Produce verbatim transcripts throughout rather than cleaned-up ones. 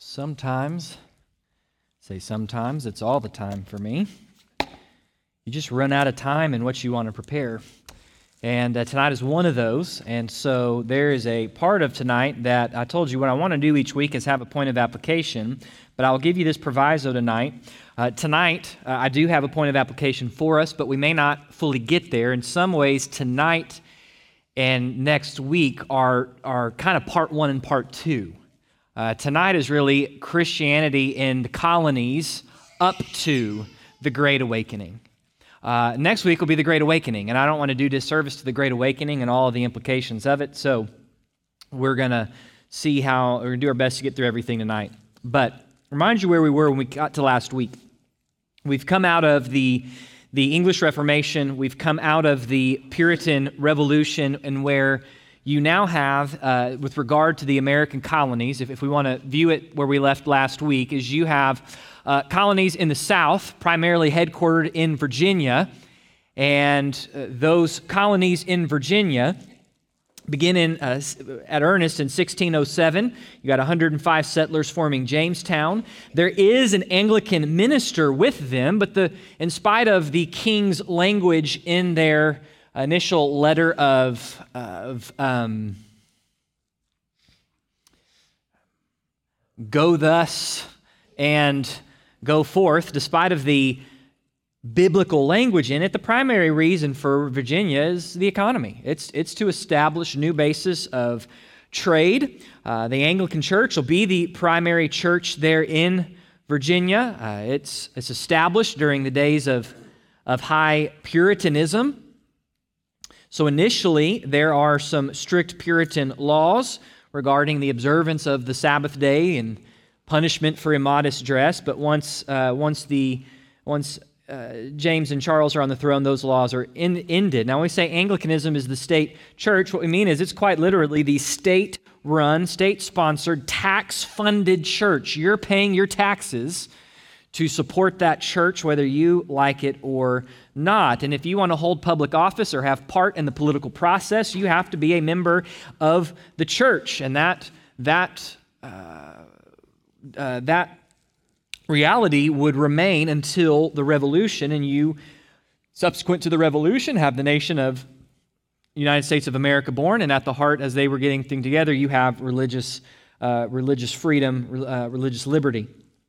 Sometimes, say sometimes, it's all the time for me, you just run out of time in what you want to prepare. And uh, tonight is one of those, and so there is a part of tonight that I told you what I want to do each week is have a point of application, but I'll give you this proviso tonight. Uh, tonight, uh, I do have a point of application for us, but we may not fully get there. In some ways, tonight and next week are, are kind of part one and part two. Uh, tonight is really Christianity in the colonies up to the Great Awakening. Uh, next week will be the Great Awakening, and I don't want to do disservice to the Great Awakening and all of the implications of it, so we're going to see how, we're going to do our best to get through everything tonight. But remind you where we were when we got to last week. We've come out of the, the English Reformation, we've come out of the Puritan Revolution, and where you now have, uh, with regard to the American colonies, if, if we want to view it where we left last week, is you have uh, colonies in the South, primarily headquartered in Virginia, and uh, those colonies in Virginia begin in, uh, at earnest in sixteen oh seven. You got one hundred five settlers forming Jamestown. There is an Anglican minister with them, but the, in spite of the king's language in their initial letter of, of um, go thus and go forth, despite of the biblical language in it, the primary reason for Virginia is the economy. It's, it's to establish a new basis of trade. Uh, the Anglican Church will be the primary church there in Virginia. Uh, it's, it's established during the days of, of high Puritanism. So initially, there are some strict Puritan laws regarding the observance of the Sabbath day and punishment for immodest dress. But once, uh, once the once uh, James and Charles are on the throne, those laws are in, ended. Now, when we say Anglicanism is the state church, what we mean is it's quite literally the state-run, state-sponsored, tax-funded church. You're paying your taxes to support that church, whether you like it or not. And if you want to hold public office or have part in the political process, you have to be a member of the church. And that that uh, uh, that reality would remain until the Revolution. And you, subsequent to the Revolution, have the nation of United States of America born. And at the heart, as they were getting things together, you have religious uh, religious freedom, uh, religious liberty.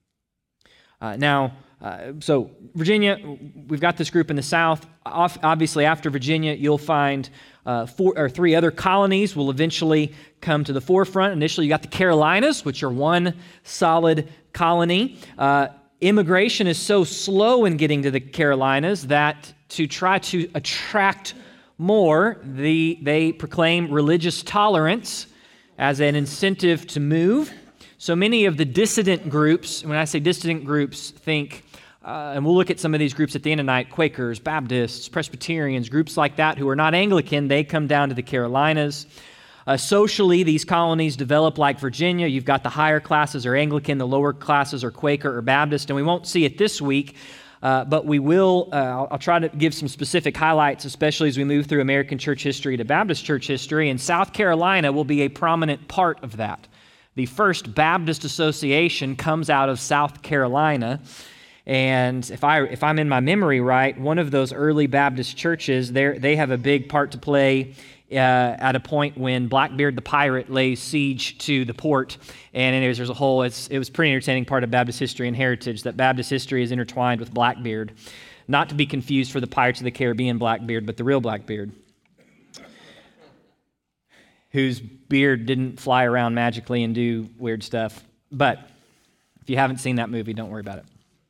Uh, now, uh, so Virginia, we've got this group in the South. Off, obviously, after Virginia, you'll find uh, four or three other colonies will eventually come to the forefront. Initially, you got the Carolinas, which are one solid colony. Uh, immigration is so slow in getting to the Carolinas that to try to attract more, the, they proclaim religious tolerance as an incentive to move. So many of the dissident groups, when I say dissident groups, think, uh, and we'll look at some of these groups at the end of the night, Quakers, Baptists, Presbyterians, groups like that who are not Anglican, they come down to the Carolinas. Uh, socially, these colonies develop like Virginia. You've got the higher classes are Anglican, the lower classes are Quaker or Baptist, and we won't see it this week, uh, but we will, uh, I'll, I'll try to give some specific highlights, especially as we move through American church history to Baptist church history, and South Carolina will be a prominent part of that. The First Baptist Association comes out of South Carolina, and if, I, if I'm in my memory right, one of those early Baptist churches, they have a big part to play uh, at a point when Blackbeard the pirate lays siege to the port, and anyways, there's a whole, it's, it was a pretty entertaining part of Baptist history and heritage, that Baptist history is intertwined with Blackbeard, not to be confused for the Pirates of the Caribbean Blackbeard, but the real Blackbeard, whose beard didn't fly around magically and do weird stuff. But if you haven't seen that movie, don't worry about it.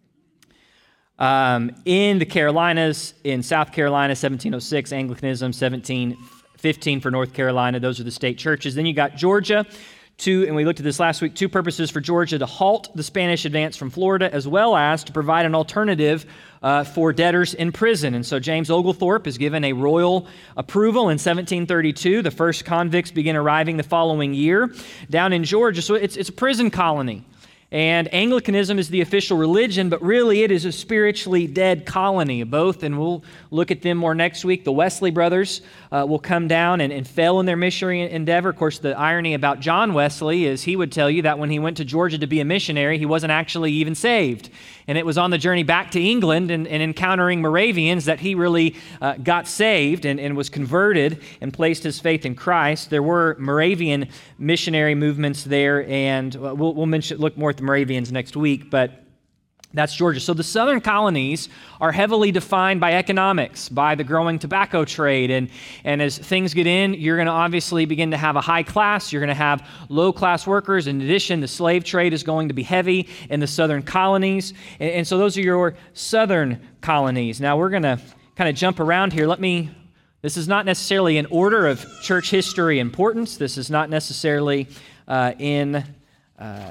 Um, in the Carolinas, in South Carolina, seventeen oh six, Anglicanism, seventeen fifteen for North Carolina. Those are the state churches. Then you got Georgia. Two, and we looked at this last week, two purposes for Georgia: to halt the Spanish advance from Florida, as well as to provide an alternative uh, for debtors in prison. And so James Oglethorpe is given a royal approval in seventeen thirty-two. The first convicts begin arriving the following year down in Georgia. So it's, it's a prison colony. And Anglicanism is the official religion, but really it is a spiritually dead colony, both, and we'll look at them more next week. The Wesley brothers uh, will come down and, and fail in their missionary endeavor. Of course, the irony about John Wesley is he would tell you that when he went to Georgia to be a missionary, he wasn't actually even saved. And it was on the journey back to England and, and encountering Moravians that he really uh, got saved and, and was converted and placed his faith in Christ. There were Moravian missionary movements there, and we'll, we'll mention, look more at the Moravians next week, but that's Georgia. So the southern colonies are heavily defined by economics, by the growing tobacco trade. And, and as things get in, you're going to obviously begin to have a high class. You're going to have low-class workers. In addition, the slave trade is going to be heavy in the southern colonies. And, and so those are your southern colonies. Now we're going to kind of jump around here. Let me, this is not necessarily in order of church history importance. This is not necessarily uh, in... Uh,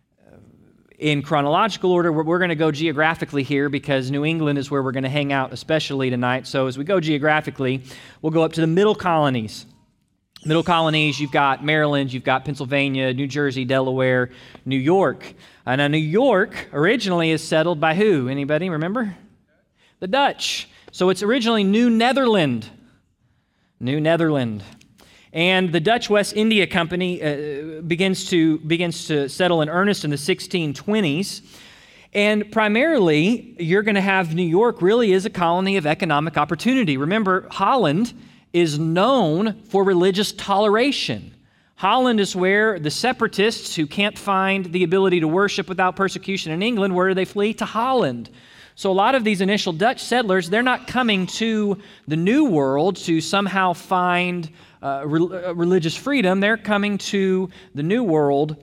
In chronological order. We're, we're going to go geographically here because New England is where we're going to hang out, especially tonight. So as we go geographically, we'll go up to the middle colonies. Middle colonies, you've got Maryland, you've got Pennsylvania, New Jersey, Delaware, New York. Uh, now, New York originally is settled by who? Anybody remember? The Dutch. So it's originally New Netherland. New Netherland. And the Dutch West India Company uh, begins to begins to settle in earnest in the sixteen twenties. And primarily, you're going to have New York really is a colony of economic opportunity. Remember, Holland is known for religious toleration. Holland is where the separatists who can't find the ability to worship without persecution in England, where do they flee? To Holland. So a lot of these initial Dutch settlers, they're not coming to the New World to somehow find uh, re- religious freedom. They're coming to the New World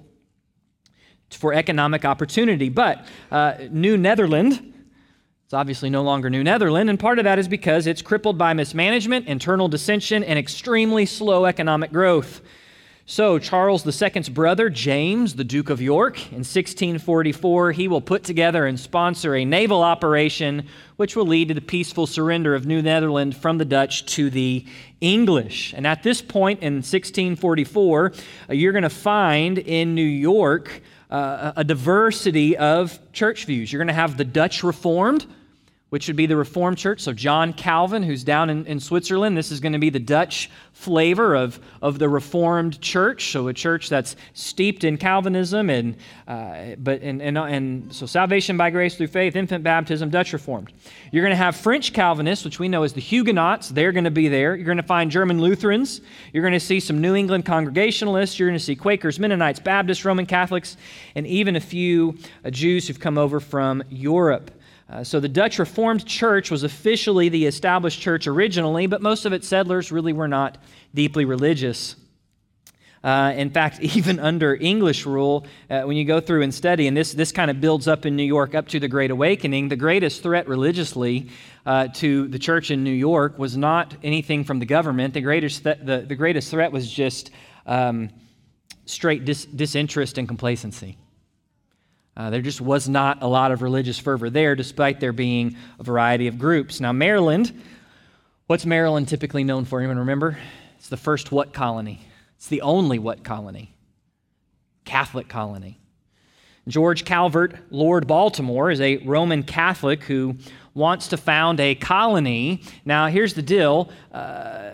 for economic opportunity. But uh, New Netherland, it's obviously no longer New Netherland, and part of that is because it's crippled by mismanagement, internal dissension, and extremely slow economic growth. So Charles the Second's brother, James, the Duke of York, in sixteen forty-four, he will put together and sponsor a naval operation which will lead to the peaceful surrender of New Netherland from the Dutch to the English. And at this point in sixteen forty-four, uh, you're going to find in New York uh, a diversity of church views. You're going to have the Dutch Reformed, which would be the Reformed Church. So John Calvin, who's down in, in Switzerland, this is going to be the Dutch flavor of, of the Reformed Church. So a church that's steeped in Calvinism, and uh, but and, and and so salvation by grace through faith, infant baptism, Dutch Reformed. You're going to have French Calvinists, which we know as the Huguenots. They're going to be there. You're going to find German Lutherans. You're going to see some New England Congregationalists. You're going to see Quakers, Mennonites, Baptists, Roman Catholics, and even a few uh, Jews who've come over from Europe. Uh, so the Dutch Reformed Church was officially the established church originally, but most of its settlers really were not deeply religious. Uh, in fact, even under English rule, uh, when you go through and study, and this, this kind of builds up in New York up to the Great Awakening, the greatest threat religiously uh, to the church in New York was not anything from the government. The greatest, th- the, the greatest threat was just um, straight dis- disinterest and complacency. Uh, there just was not a lot of religious fervor there, despite there being a variety of groups. Now, Maryland, what's Maryland typically known for? Anyone remember? It's the first what colony? It's the only what colony? Catholic colony. George Calvert, Lord Baltimore, is a Roman Catholic who wants to found a colony. Now, here's the deal. Uh,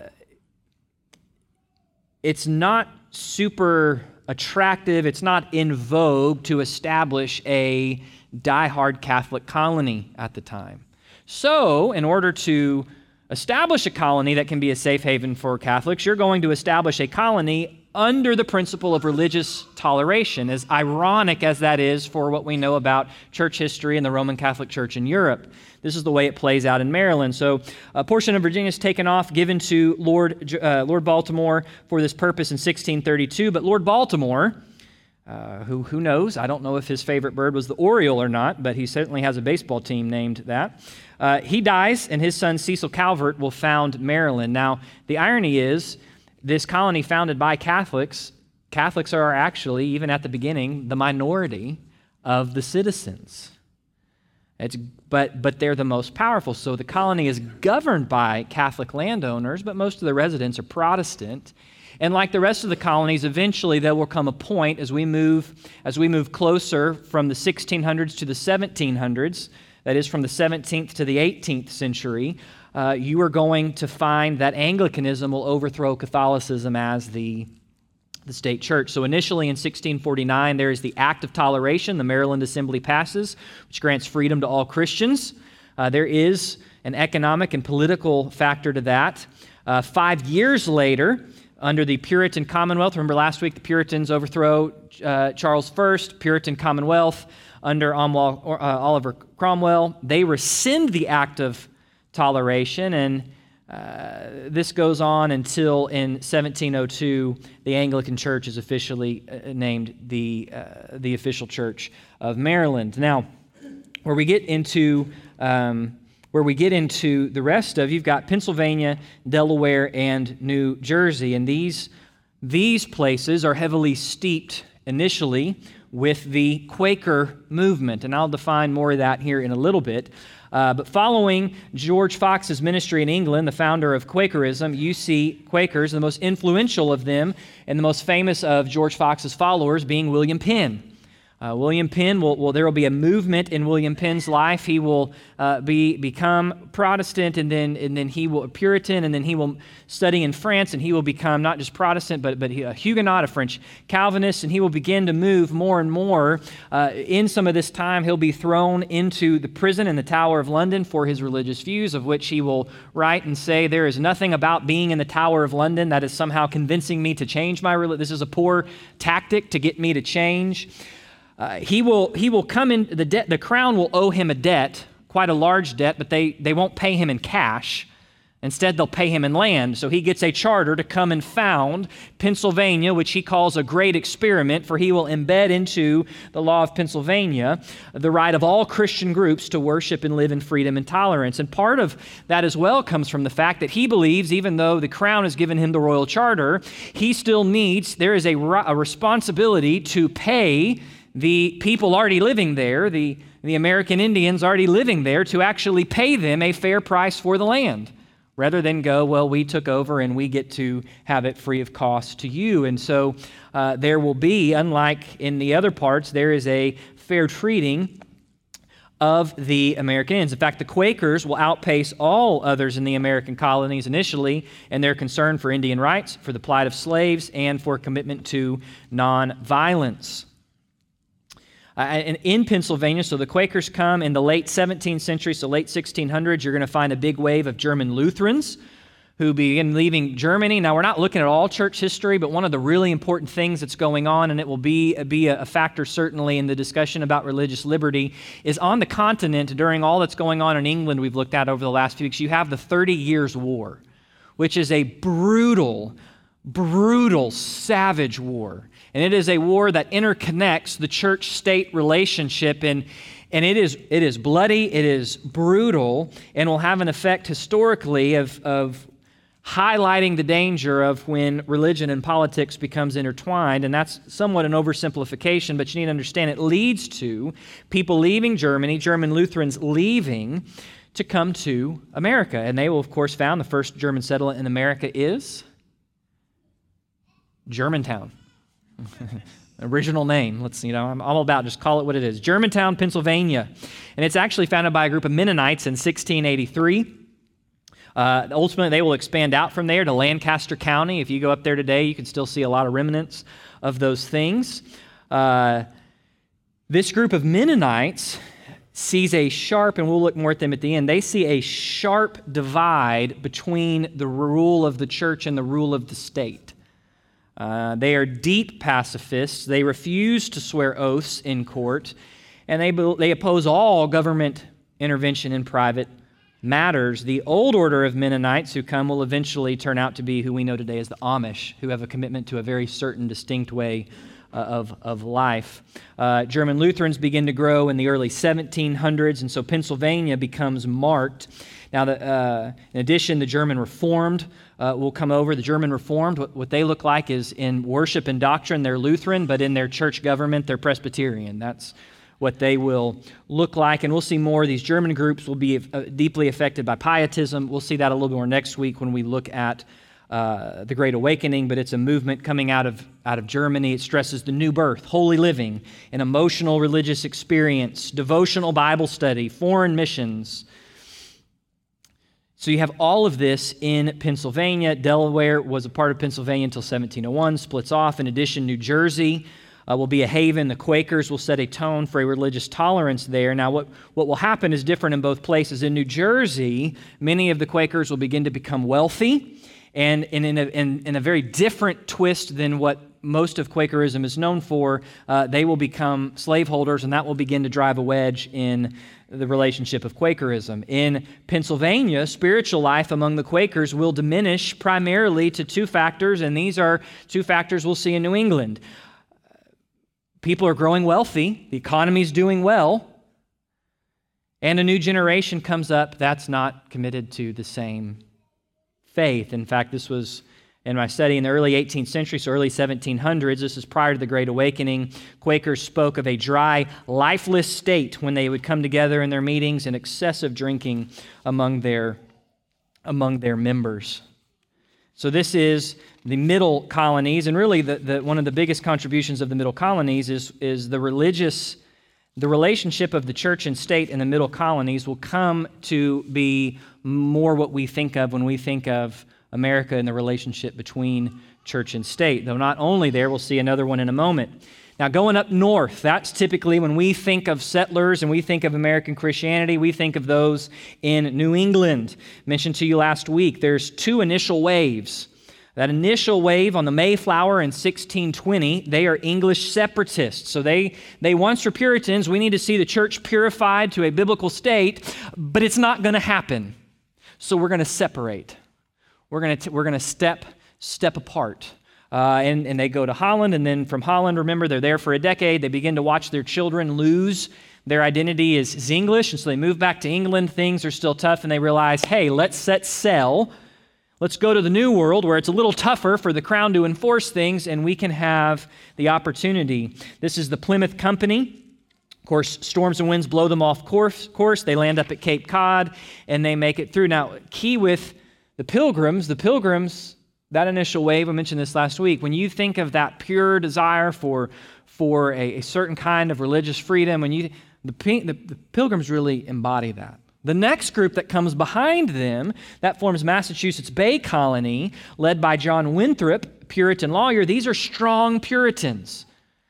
it's not super attractive, it's not in vogue to establish a diehard Catholic colony at the time. So, in order to establish a colony that can be a safe haven for Catholics, you're going to establish a colony under the principle of religious toleration, as ironic as that is for what we know about church history and the Roman Catholic Church in Europe. This is the way it plays out in Maryland. So a portion of Virginia is taken off, given to Lord, uh, Lord Baltimore for this purpose in sixteen thirty-two. But Lord Baltimore, uh, who, who knows? I don't know if his favorite bird was the Oriole or not, but he certainly has a baseball team named that. Uh, he dies, and his son Cecil Calvert will found Maryland. Now, the irony is, this colony founded by Catholics, Catholics are actually, even at the beginning, the minority of the citizens. It's, but, but they're the most powerful. So the colony is governed by Catholic landowners, but most of the residents are Protestant. And like the rest of the colonies, eventually there will come a point as we move as we move closer from the sixteen hundreds to the seventeen hundreds, that is from the seventeenth to the eighteenth century, uh, you are going to find that Anglicanism will overthrow Catholicism as the, the state church. So initially in sixteen forty-nine, there is the Act of Toleration the Maryland Assembly passes, which grants freedom to all Christians. Uh, there is an economic and political factor to that. Uh, five years later, under the Puritan Commonwealth, remember last week the Puritans overthrow uh, Charles the First, Puritan Commonwealth under Omwal, uh, Oliver Cromwell. They rescind the Act of Toleration, and uh, this goes on until in seventeen oh two the Anglican Church is officially uh, named the, uh, the official church of Maryland. Now, where we get into... Um, Where we get into the rest of, you've got Pennsylvania, Delaware, and New Jersey. And these, these places are heavily steeped initially with the Quaker movement. And I'll define more of that here in a little bit. Uh, but following George Fox's ministry in England, the founder of Quakerism, you see Quakers, the most influential of them, and the most famous of George Fox's followers being William Penn. Uh, William Penn, will, will, there will be a movement in William Penn's life. He will uh, be become Protestant, and then and then he will Puritan, and then he will study in France, and he will become not just Protestant, but but a Huguenot, a French Calvinist, and he will begin to move more and more. Uh, in some of this time, he'll be thrown into the prison in the Tower of London for his religious views, of which he will write and say, "There is nothing about being in the Tower of London that is somehow convincing me to change my religion. This is a poor tactic to get me to change." Uh, he will he will come in, the debt, the crown will owe him a debt, quite a large debt, but they, they won't pay him in cash. Instead, they'll pay him in land. So he gets a charter to come and found Pennsylvania, which he calls a great experiment, for he will embed into the law of Pennsylvania the right of all Christian groups to worship and live in freedom and tolerance. And part of that as well comes from the fact that he believes, even though the crown has given him the royal charter, he still needs, there is a, a responsibility to pay the people already living there, the, the American Indians already living there, to actually pay them a fair price for the land, rather than go, well, we took over and we get to have it free of cost to you. And so uh, there will be, unlike in the other parts, there is a fair treating of the American Indians. In fact, the Quakers will outpace all others in the American colonies initially in their concern for Indian rights, for the plight of slaves, and for commitment to nonviolence. Uh, and in Pennsylvania, so the Quakers come in the late seventeenth century, so late sixteen hundreds, you're going to find a big wave of German Lutherans who begin leaving Germany. Now, we're not looking at all church history, but one of the really important things that's going on, and it will be, be a factor certainly in the discussion about religious liberty, is on the continent during all that's going on in England we've looked at over the last few weeks, you have the Thirty Years' War, which is a brutal, brutal, savage war. And it is a war that interconnects the church-state relationship, and, and it is it is bloody, it is brutal, and will have an effect historically of, of highlighting the danger of when religion and politics becomes intertwined. And that's somewhat an oversimplification, but you need to understand it leads to people leaving Germany, German Lutherans leaving to come to America. And they will, of course, found the first German settlement in America is Germantown. Original name. Let's, you know, I'm all about just call it what it is. Germantown, Pennsylvania. And it's actually founded by a group of Mennonites in sixteen eighty-three. Uh, ultimately, they will expand out from there to Lancaster County. If you go up there today, you can still see a lot of remnants of those things. Uh, this group of Mennonites sees a sharp, and we'll look more at them at the end, they see a sharp divide between the rule of the church and the rule of the state. Uh, they are deep pacifists. They refuse to swear oaths in court, and they, they oppose all government intervention in private matters. The old order of Mennonites who come will eventually turn out to be who we know today as the Amish, who have a commitment to a very certain, distinct way uh, of, of life. Uh, German Lutherans begin to grow in the early seventeen hundreds, and so Pennsylvania becomes marked. Now, the, uh, in addition, the German Reformed uh, will come over. The German Reformed, what, what they look like is in worship and doctrine, they're Lutheran, but in their church government, they're Presbyterian. That's what they will look like. And we'll see more. These German groups will be uh, deeply affected by pietism. We'll see that a little more next week when we look at uh, the Great Awakening, but it's a movement coming out of, out of Germany. It stresses the new birth, holy living, an emotional religious experience, devotional Bible study, foreign missions. So you have all of this in Pennsylvania. Delaware was a part of Pennsylvania until seventeen oh one, splits off. In addition, New Jersey uh, will be a haven. The Quakers will set a tone for a religious tolerance there. Now, what, what will happen is different in both places. In New Jersey, many of the Quakers will begin to become wealthy, and, and in, a, in, in a very different twist than what most of Quakerism is known for, uh, they will become slaveholders, and that will begin to drive a wedge in the relationship of Quakerism. In Pennsylvania, spiritual life among the Quakers will diminish primarily to two factors, and these are two factors we'll see in New England. People are growing wealthy, the economy is doing well, and a new generation comes up that's not committed to the same faith. In fact, this was in my study in the early eighteenth century, so early seventeen hundreds, this is prior to the Great Awakening. Quakers spoke of a dry, lifeless state when they would come together in their meetings, and excessive drinking among their, among their members. So this is the middle colonies, and really the, the, one of the biggest contributions of the middle colonies is, is the religious, the relationship of the church and state in the middle colonies will come to be more what we think of when we think of America and the relationship between church and state. Though not only there, we'll see another one in a moment. Now, going up north, that's typically when we think of settlers and we think of American Christianity, we think of those in New England. Mentioned to you last week, there's two initial waves. That initial wave on the Mayflower in sixteen twenty, they are English separatists. So they, they once were Puritans. We need to see the church purified to a biblical state, but it's not going to happen. So we're going to separate. We're going to we're going to step step apart, uh, and and they go to Holland, and then from Holland, remember they're there for a decade. They begin to watch their children lose their identity as, as English, and so they move back to England. Things are still tough, and they realize, hey, let's set sail. Let's go to the New World where it's a little tougher for the crown to enforce things, and we can have the opportunity. This is the Plymouth Company. Of course, storms and winds blow them off course. course. They land up at Cape Cod, and they make it through. Now, key with The Pilgrims, the Pilgrims, that initial wave, I mentioned this last week, when you think of that pure desire for, for a, a certain kind of religious freedom, when you the, the, the Pilgrims really embody that. The next group that comes behind them, that forms Massachusetts Bay Colony, led by John Winthrop, Puritan lawyer. These are strong Puritans.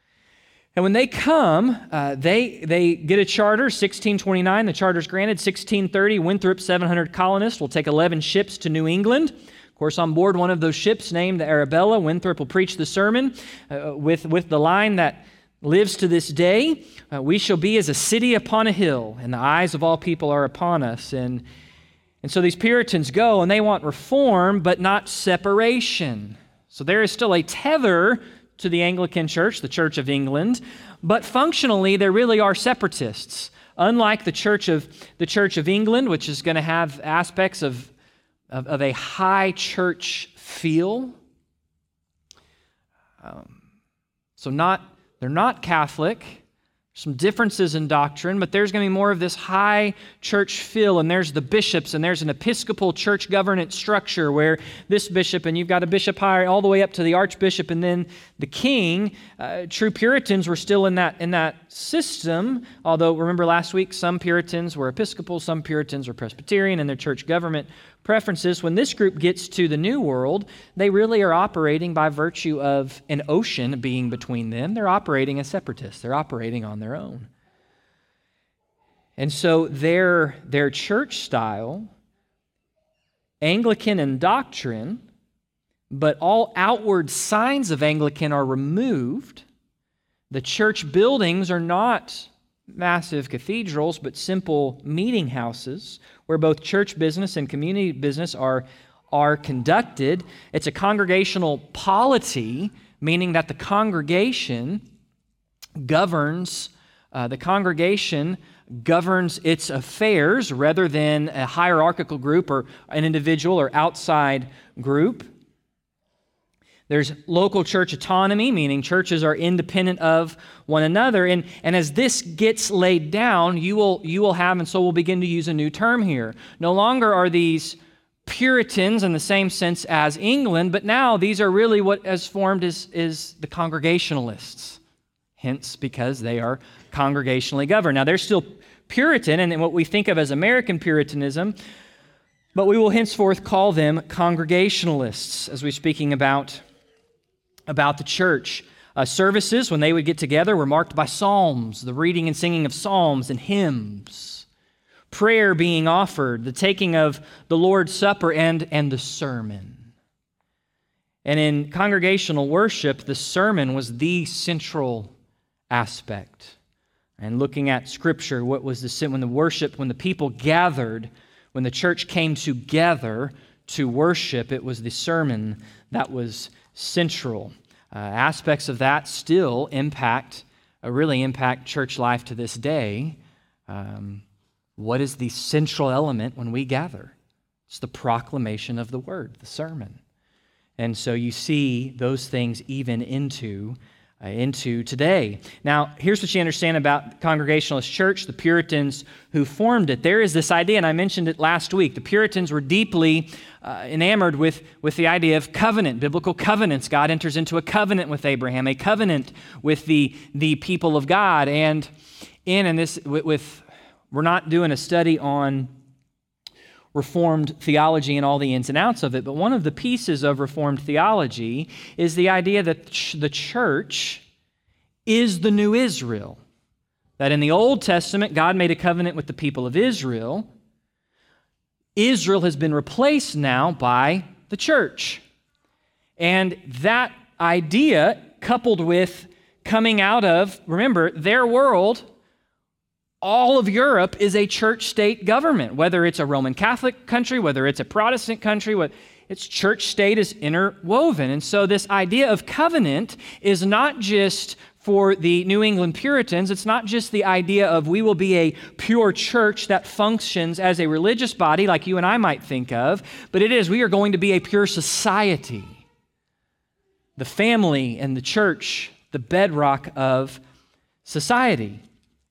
And when they come, uh, they, they get a charter, sixteen twenty-nine, the charter's granted. sixteen thirty, Winthrop, seven hundred colonists, will take eleven ships to New England. Of course, on board one of those ships named the Arabella, Winthrop will preach the sermon uh, with, with the line that lives to this day, uh, we shall be as a city upon a hill, and the eyes of all people are upon us. And, and so these Puritans go, and they want reform, but not separation. So there is still a tether to the Anglican Church, the Church of England, but functionally there really are separatists. Unlike the Church of the Church of England, which is going to have aspects of, of, of a high church feel. Um, so not they're not Catholic. Some differences in doctrine, but there's going to be more of this high church feel, and there's the bishops, and there's an Episcopal church governance structure where this bishop, and you've got a bishop higher all the way up to the archbishop, and then the king. Uh, true Puritans were still in that in that system, although remember last week, some Puritans were Episcopal, some Puritans were Presbyterian in their church government preferences. When this group gets to the New World, they really are operating by virtue of an ocean being between them. They're operating as separatists. They're operating on their own. And so their, their church style, Anglican in doctrine, but all outward signs of Anglican are removed. The church buildings are not massive cathedrals, but simple meeting houses where both church business and community business are, are conducted. It's a congregational polity, meaning that the congregation governs, uh, the congregation governs its affairs rather than a hierarchical group or an individual or outside group. There's local church autonomy, meaning churches are independent of one another. And, and as this gets laid down, you will, you will have, and so we'll begin to use a new term here. No longer are these Puritans in the same sense as England, but now these are really what has formed is, is the Congregationalists, hence because they are congregationally governed. Now they're still Puritan and what we think of as American Puritanism, but we will henceforth call them Congregationalists as we're speaking about, about the church. Uh, services, when they would get together, were marked by psalms, the reading and singing of psalms and hymns, prayer being offered, the taking of the Lord's Supper, and, and the sermon. And in congregational worship, the sermon was the central aspect. And looking at Scripture, what was the when the worship, when the people gathered, when the church came together to worship, it was the sermon that was central. Uh, aspects of that still impact, uh, really impact church life to this day. Um, what is the central element when we gather? It's the proclamation of the word, the sermon. And so you see those things even into Uh, into today. Now, here's what you understand about Congregationalist church, the Puritans who formed it. There is this idea, and I mentioned it last week. The Puritans were deeply uh, enamored with, with the idea of covenant, biblical covenants. God enters into a covenant with Abraham, a covenant with the, the people of God. And in and this, with, with we're not doing a study on Reformed theology and all the ins and outs of it, but one of the pieces of Reformed theology is the idea that the church is the new Israel. That in the Old Testament, God made a covenant with the people of Israel. Israel has been replaced now by the church. And that idea, coupled with coming out of, remember, their world, all of Europe is a church-state government, whether it's a Roman Catholic country, whether it's a Protestant country, what its church-state is interwoven. And so this idea of covenant is not just for the New England Puritans, it's not just the idea of we will be a pure church that functions as a religious body like you and I might think of, but it is we are going to be a pure society. The family and the church, the bedrock of society.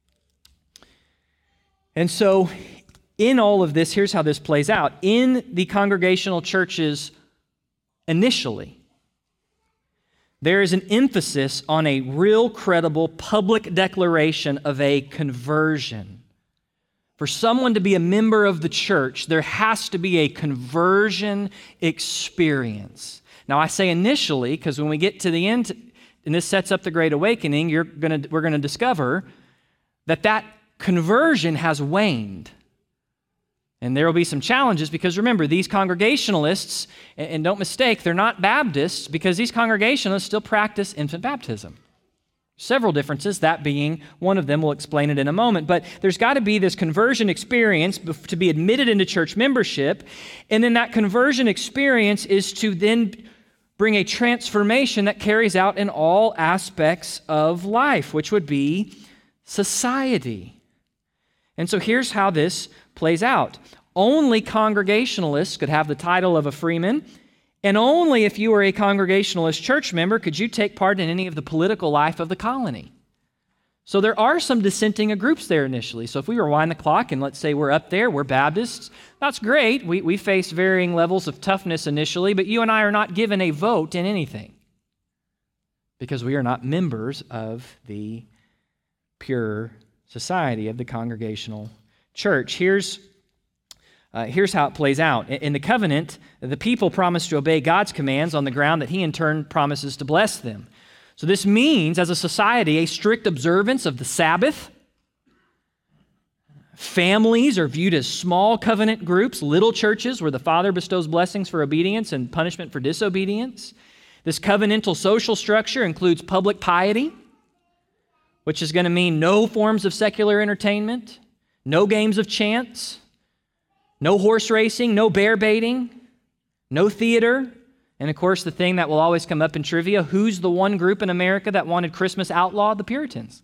And so in all of this, here's how this plays out. In the congregational churches initially, there is an emphasis on a real credible public declaration of a conversion. For someone to be a member of the church, there has to be a conversion experience. Now I say initially because when we get to the end, and this sets up the Great Awakening, you're gonna, we're going to discover that that conversion has waned. And there will be some challenges because remember, these Congregationalists, and don't mistake, they're not Baptists because these Congregationalists still practice infant baptism. Several differences, that being one of them. We'll explain it in a moment. But there's got to be this conversion experience to be admitted into church membership. And then that conversion experience is to then bring a transformation that carries out in all aspects of life, which would be society. And so here's how this plays out. Only Congregationalists could have the title of a freeman, and only if you were a Congregationalist church member could you take part in any of the political life of the colony. So there are some dissenting groups there initially. So if we rewind the clock and let's say we're up there, we're Baptists, that's great. We, we face varying levels of toughness initially, but you and I are not given a vote in anything because we are not members of the pure society of the congregational church. Here's, uh, here's how it plays out. In the covenant, the people promise to obey God's commands on the ground that he in turn promises to bless them. So this means, as a society, a strict observance of the Sabbath. Families are viewed as small covenant groups, little churches where the Father bestows blessings for obedience and punishment for disobedience. This covenantal social structure includes public piety, which is going to mean no forms of secular entertainment, no games of chance, no horse racing, no bear baiting, no theater, and of course the thing that will always come up in trivia, who's the one group in America that wanted Christmas outlawed? The Puritans.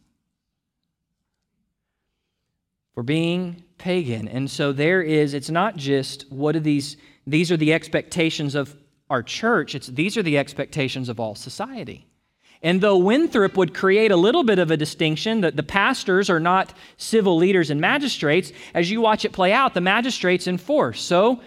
For being pagan. And so there is, it's not just what are these, these are the expectations of our church, it's these are the expectations of all society. And though Winthrop would create a little bit of a distinction that the pastors are not civil leaders and magistrates, as you watch it play out, the magistrates enforce. So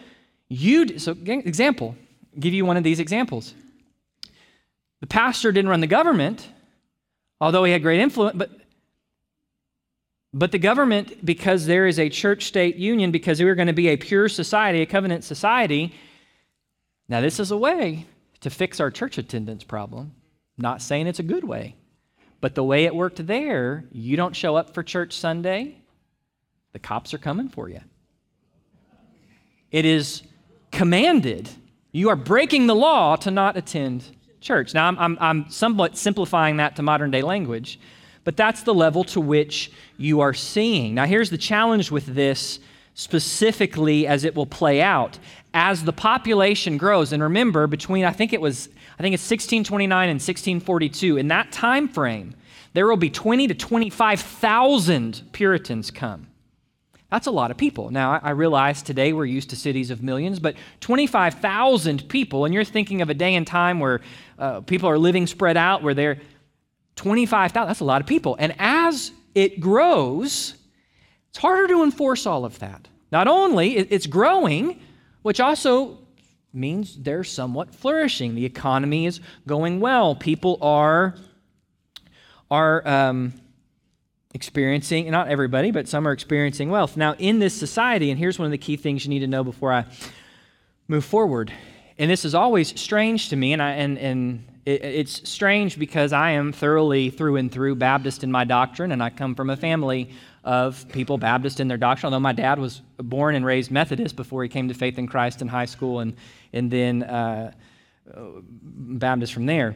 You, so example, I'll give you one of these examples. The pastor didn't run the government, although he had great influence, but But the government, because there is a church-state union, because we are going to be a pure society, a covenant society, now this is a way to fix our church attendance problem. Not saying it's a good way, but the way it worked there, you don't show up for church Sunday, the cops are coming for you. It is commanded. You are breaking the law to not attend church. Now, I'm, I'm, I'm somewhat simplifying that to modern-day language, but that's the level to which you are seeing. Now, here's the challenge with this specifically as it will play out. As the population grows, and remember, between, I think it was, I think it's sixteen twenty-nine and sixteen forty-two, in that time frame, there will be twenty to twenty-five thousand Puritans come. That's a lot of people. Now, I realize today we're used to cities of millions, but twenty-five thousand people, and you're thinking of a day and time where uh, people are living spread out, where they're twenty-five thousand, that's a lot of people. And as it grows, it's harder to enforce all of that. Not only it's growing, which also means they're somewhat flourishing. The economy is going well. People are, are um, experiencing, not everybody, but some are experiencing wealth. Now, in this society, and here's one of the key things you need to know before I move forward, and this is always strange to me, and I and and it's strange because I am thoroughly through and through Baptist in my doctrine, and I come from a family of people Baptist in their doctrine, although my dad was born and raised Methodist before he came to faith in Christ in high school, and, and then uh, Baptist from there.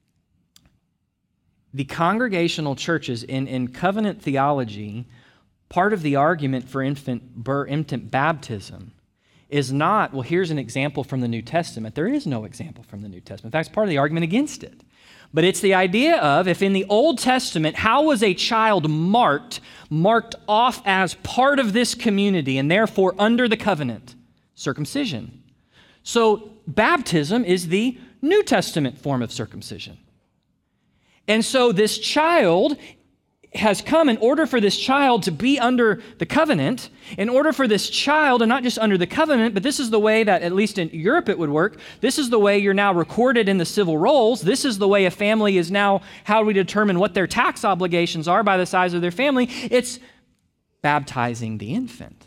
The congregational churches in, in covenant theology, part of the argument for infant, bur, infant baptism is not, well, here's an example from the New Testament. There is no example from the New Testament. In fact, it's part of the argument against it. But it's the idea of, if in the Old Testament, how was a child marked, marked off as part of this community and therefore under the covenant? Circumcision. So baptism is the New Testament form of circumcision. And so this child has come in order for this child to be under the covenant, in order for this child, and not just under the covenant, but this is the way that, at least in Europe, it would work. This is the way you're now recorded in the civil rolls. This is the way a family is now, how do we determine what their tax obligations are by the size of their family? It's baptizing the infant.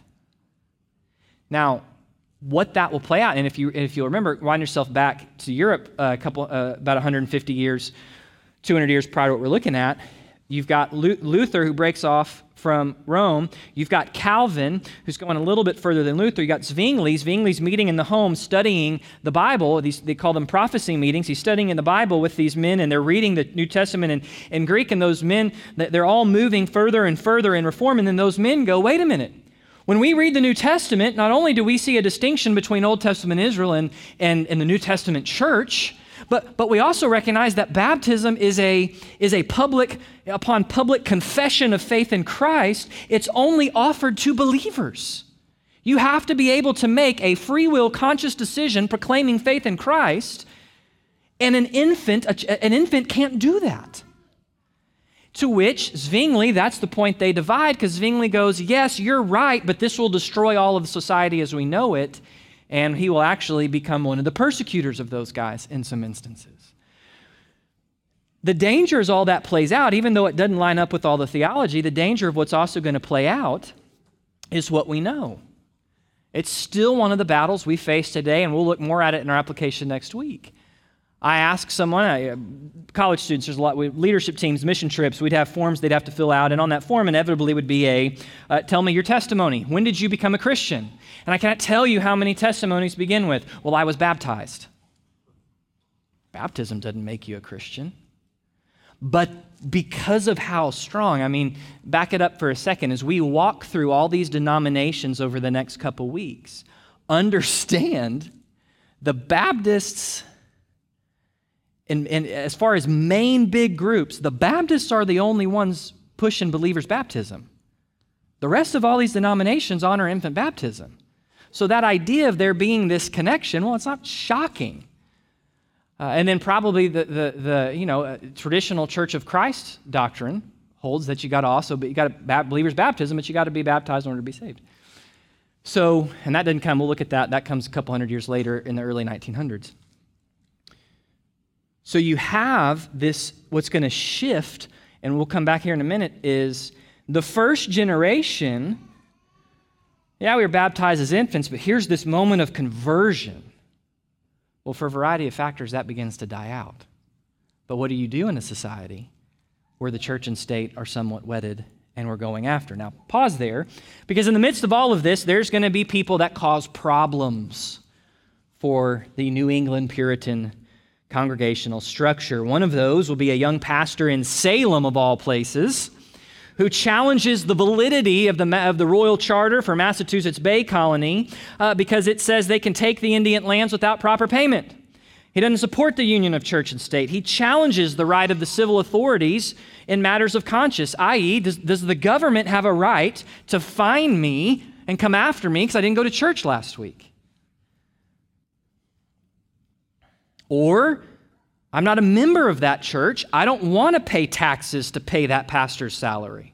Now, what that will play out, and if you if you'll remember, wind yourself back to Europe a couple, uh, about one hundred fifty years, two hundred years prior to what we're looking at, you've got Luther, who breaks off from Rome. You've got Calvin, who's going a little bit further than Luther. You've got Zwingli. Zwingli's meeting in the home, studying the Bible. These, they call them prophecy meetings. He's studying in the Bible with these men, and they're reading the New Testament in, in Greek, and those men, they're all moving further and further in reform, and then those men go, wait a minute. When we read the New Testament, not only do we see a distinction between Old Testament Israel and, and, and the New Testament church, But, but we also recognize that baptism is a, is a public, upon public confession of faith in Christ, it's only offered to believers. You have to be able to make a free will, conscious decision proclaiming faith in Christ, and an infant, a, an infant can't do that. To which Zwingli, that's the point they divide, because Zwingli goes, yes, you're right, but this will destroy all of society as we know it. And he will actually become one of the persecutors of those guys in some instances. The danger as all that plays out, even though it doesn't line up with all the theology, the danger of what's also going to play out is what we know. It's still one of the battles we face today, and we'll look more at it in our application next week. I asked someone, I, college students, there's a lot, we, leadership teams, mission trips, we'd have forms they'd have to fill out, and on that form inevitably would be a, uh, tell me your testimony. When did you become a Christian? And I cannot tell you how many testimonies begin with, well, I was baptized. Baptism doesn't make you a Christian. But because of how strong, I mean, back it up for a second, as we walk through all these denominations over the next couple weeks, understand the Baptists, And, and as far as main big groups, the Baptists are the only ones pushing believers' baptism. The rest of all these denominations honor infant baptism. So that idea of there being this connection, well, it's not shocking. Uh, and then probably the, the, the you know, uh, traditional Church of Christ doctrine holds that you got to also, be, you got to believers' baptism, but you got to be baptized in order to be saved. So, and that didn't come, we'll look at that, that comes a couple hundred years later in the early nineteen hundreds. So you have this, what's going to shift, and we'll come back here in a minute, is the first generation, yeah, we were baptized as infants, but here's this moment of conversion. Well, for a variety of factors, that begins to die out. But what do you do in a society where the church and state are somewhat wedded and we're going after? Now, pause there, because in the midst of all of this, there's going to be people that cause problems for the New England Puritan congregational structure. One of those will be a young pastor in Salem, of all places, who challenges the validity of the, of the Royal Charter for Massachusetts Bay Colony uh, because it says they can take the Indian lands without proper payment. He doesn't support the union of church and state. He challenges the right of the civil authorities in matters of conscience, that is, does, does the government have a right to fine me and come after me because I didn't go to church last week? Or, I'm not a member of that church. I don't want to pay taxes to pay that pastor's salary.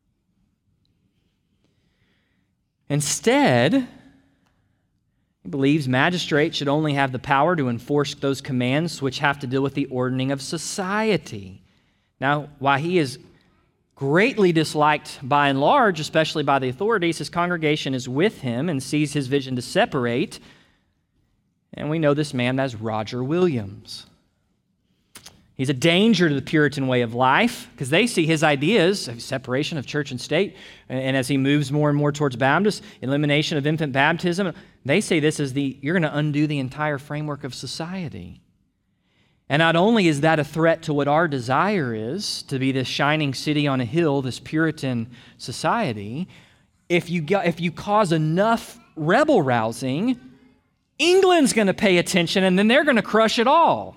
Instead, he believes magistrates should only have the power to enforce those commands which have to deal with the ordering of society. Now, while he is greatly disliked by and large, especially by the authorities, his congregation is with him and sees his vision to separate. And we know this man as Roger Williams. He's a danger to the Puritan way of life because they see his ideas of separation of church and state, and as he moves more and more towards Baptist, elimination of infant baptism, they say this is the, you're going to undo the entire framework of society. And not only is that a threat to what our desire is, to be this shining city on a hill, this Puritan society, if you, get, if you cause enough rebel rousing, England's going to pay attention, and then they're going to crush it all.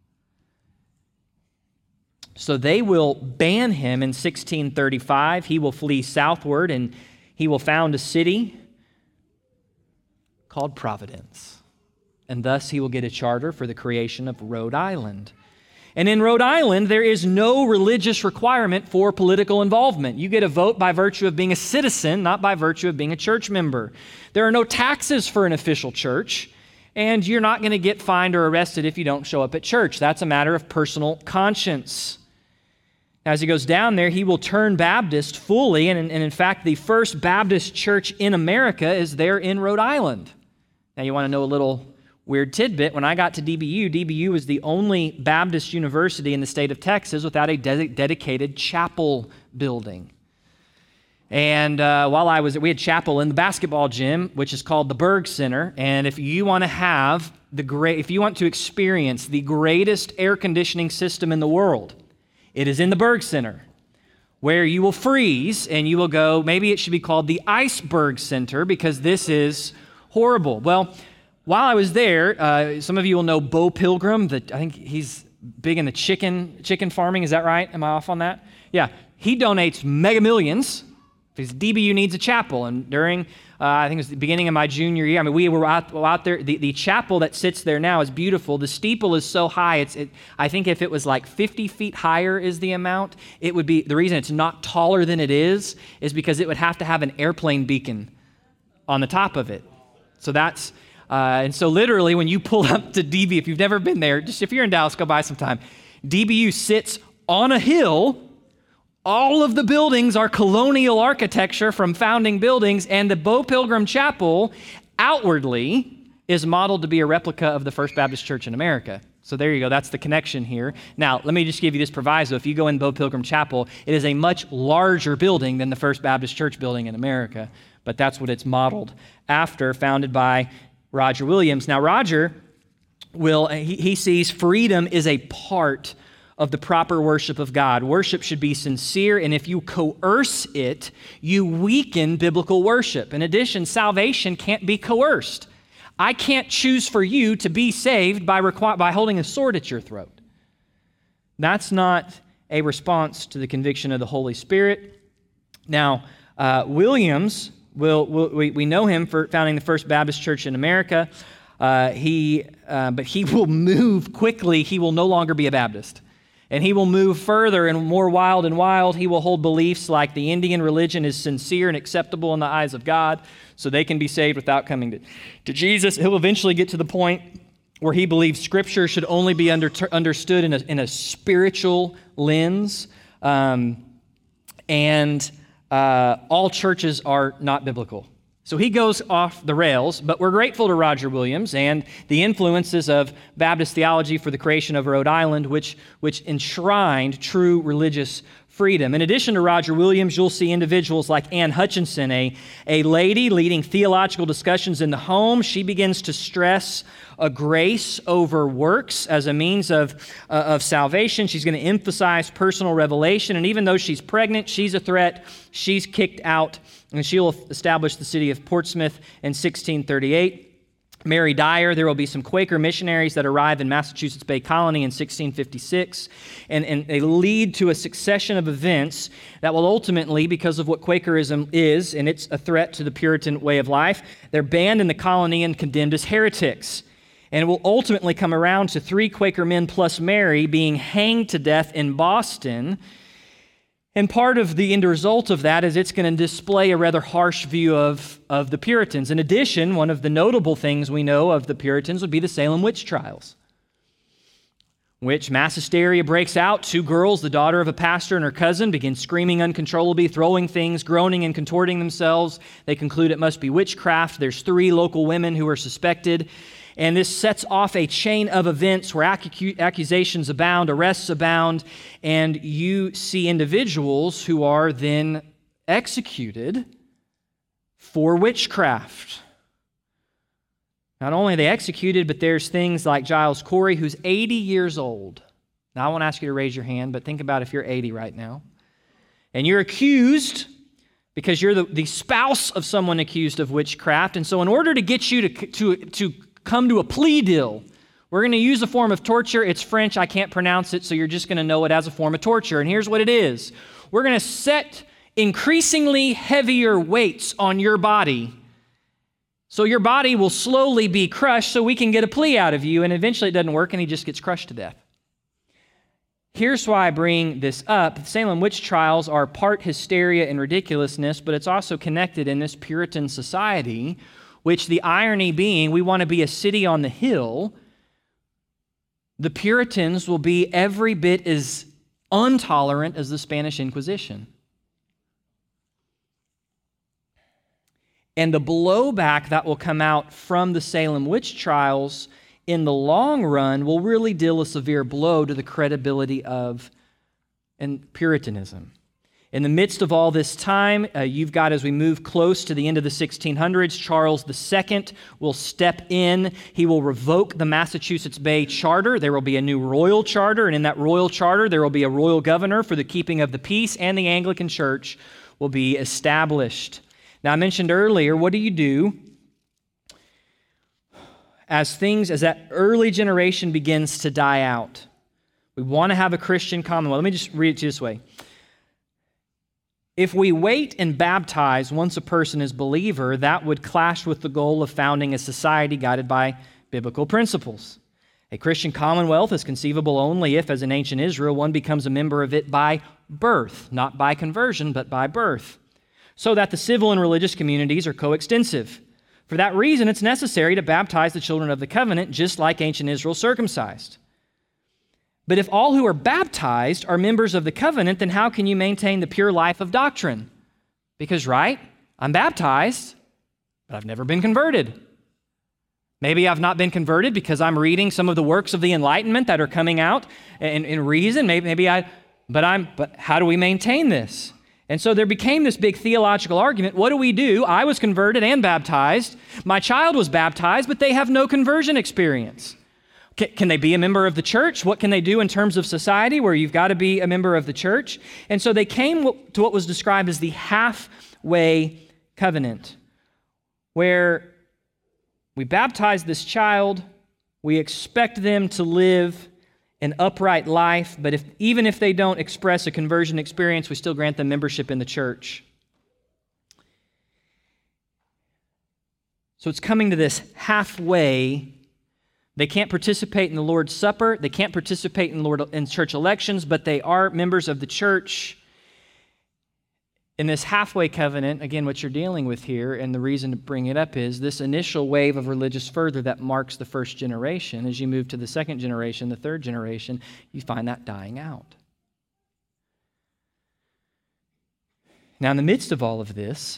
So they will ban him in sixteen thirty-five. He will flee southward, and he will found a city called Providence. And thus he will get a charter for the creation of Rhode Island. And in Rhode Island, there is no religious requirement for political involvement. You get a vote by virtue of being a citizen, not by virtue of being a church member. There are no taxes for an official church, and you're not going to get fined or arrested if you don't show up at church. That's a matter of personal conscience. As he goes down there, he will turn Baptist fully, and, and in fact, the first Baptist church in America is there in Rhode Island. Now, you want to know a little weird tidbit. When I got to D B U, D B U was the only Baptist university in the state of Texas without a de- dedicated chapel building. And uh, while I was, we had chapel in the basketball gym, which is called the Berg Center. And if you want to have the great, if you want to experience the greatest air conditioning system in the world, it is in the Berg Center, where you will freeze and you will go, maybe it should be called the Iceberg Center because this is horrible. Well, while I was there, uh, some of you will know Bo Pilgrim. The, I think he's big in the chicken chicken farming. Is that right? Am I off on that? Yeah. He donates mega millions because D B U needs a chapel. And during, uh, I think it was the beginning of my junior year, I mean, we were out, out there. The, the chapel that sits there now is beautiful. The steeple is so high. It's, it, I think if it was like fifty feet higher is the amount, it would be, the reason it's not taller than it is, is because it would have to have an airplane beacon on the top of it. So that's, uh, and so literally when you pull up to D B U, if you've never been there, just if you're in Dallas, go by sometime. D B U sits on a hill. All of the buildings are colonial architecture from founding buildings, and the Bo Pilgrim Chapel outwardly is modeled to be a replica of the First Baptist Church in America. So there you go. That's the connection here. Now, let me just give you this proviso. If you go in Bo Pilgrim Chapel, it is a much larger building than the First Baptist Church building in America, but that's what it's modeled after, founded by Roger Williams. Now, Roger will, he, he sees freedom is a part of the proper worship of God. Worship should be sincere, and if you coerce it, you weaken biblical worship. In addition, salvation can't be coerced. I can't choose for you to be saved by, requ- by holding a sword at your throat. That's not a response to the conviction of the Holy Spirit. Now, uh, Williams, will, will we, we know him for founding the First Baptist Church in America. Uh, he, uh, but he will move quickly. He will no longer be a Baptist. And he will move further and more wild and wild. He will hold beliefs like the Indian religion is sincere and acceptable in the eyes of God, so they can be saved without coming to, to Jesus. He'll eventually get to the point where he believes Scripture should only be under, understood in a, in a spiritual lens, um, and uh, all churches are not biblical. So he goes off the rails, but we're grateful to Roger Williams and the influences of Baptist theology for the creation of Rhode Island, which, which enshrined true religious freedom. In addition to Roger Williams, you'll see individuals like Ann Hutchinson, a, a lady leading theological discussions in the home. She begins to stress a grace over works as a means of, uh, of salvation. She's going to emphasize personal revelation, and even though she's pregnant, she's a threat. She's kicked out, and she'll establish the city of Portsmouth in sixteen thirty-eight. Mary Dyer, there will be some Quaker missionaries that arrive in Massachusetts Bay Colony in sixteen fifty-six, and, and they lead to a succession of events that will ultimately, because of what Quakerism is, and it's a threat to the Puritan way of life, they're banned in the colony and condemned as heretics. And it will ultimately come around to three Quaker men plus Mary being hanged to death in Boston. And part of the end result of that is it's going to display a rather harsh view of, of the Puritans. In addition, one of the notable things we know of the Puritans would be the Salem witch trials, which mass hysteria breaks out. Two girls, the daughter of a pastor and her cousin, begin screaming uncontrollably, throwing things, groaning and contorting themselves. They conclude it must be witchcraft. There's three local women who are suspected. And this sets off a chain of events where accu- accusations abound, arrests abound, and you see individuals who are then executed for witchcraft. Not only are they executed, but there's things like Giles Corey, who's eighty years old. Now, I won't ask you to raise your hand, but think about if you're eighty right now. And you're accused because you're the, the spouse of someone accused of witchcraft. And so in order to get you to, to, to come to a plea deal, we're going to use a form of torture. It's French. I can't pronounce it, so you're just going to know it as a form of torture. And here's what it is. We're going to set increasingly heavier weights on your body, so your body will slowly be crushed so we can get a plea out of you, and eventually it doesn't work, and he just gets crushed to death. Here's why I bring this up. The Salem witch trials are part hysteria and ridiculousness, but it's also connected in this Puritan society, which the irony being, we want to be a city on the hill. The Puritans will be every bit as intolerant as the Spanish Inquisition. And the blowback that will come out from the Salem witch trials in the long run will really deal a severe blow to the credibility of and Puritanism. In the midst of all this time, uh, you've got, as we move close to the end of the sixteen hundreds, Charles the Second will step in. He will revoke the Massachusetts Bay Charter. There will be a new royal charter, and in that royal charter, there will be a royal governor for the keeping of the peace, and the Anglican Church will be established. Now, I mentioned earlier, what do you do as things, as that early generation begins to die out? We want to have a Christian commonwealth. Let me just read it to you this way. If we wait and baptize once a person is believer, that would clash with the goal of founding a society guided by biblical principles. A Christian commonwealth is conceivable only if, as in ancient Israel, one becomes a member of it by birth, not by conversion, but by birth, so that the civil and religious communities are coextensive. For that reason, it's necessary to baptize the children of the covenant, just like ancient Israel circumcised. But if all who are baptized are members of the covenant, then how can you maintain the pure life of doctrine? Because, right, I'm baptized, but I've never been converted. Maybe I've not been converted because I'm reading some of the works of the Enlightenment that are coming out in, in reason. Maybe, maybe I, but I'm, but how do we maintain this? And so there became this big theological argument. What do we do? I was converted and baptized. My child was baptized, but they have no conversion experience. Can they be a member of the church? What can they do in terms of society where you've got to be a member of the church? And so they came to what was described as the halfway covenant, where we baptize this child, we expect them to live an upright life, but if even if they don't express a conversion experience, we still grant them membership in the church. So it's coming to this halfway They can't participate in the Lord's Supper. They can't participate in, Lord, in church elections, but they are members of the church. In this halfway covenant, again, what you're dealing with here, and the reason to bring it up is this initial wave of religious fervor that marks the first generation. As you move to the second generation, the third generation, you find that dying out. Now, in the midst of all of this,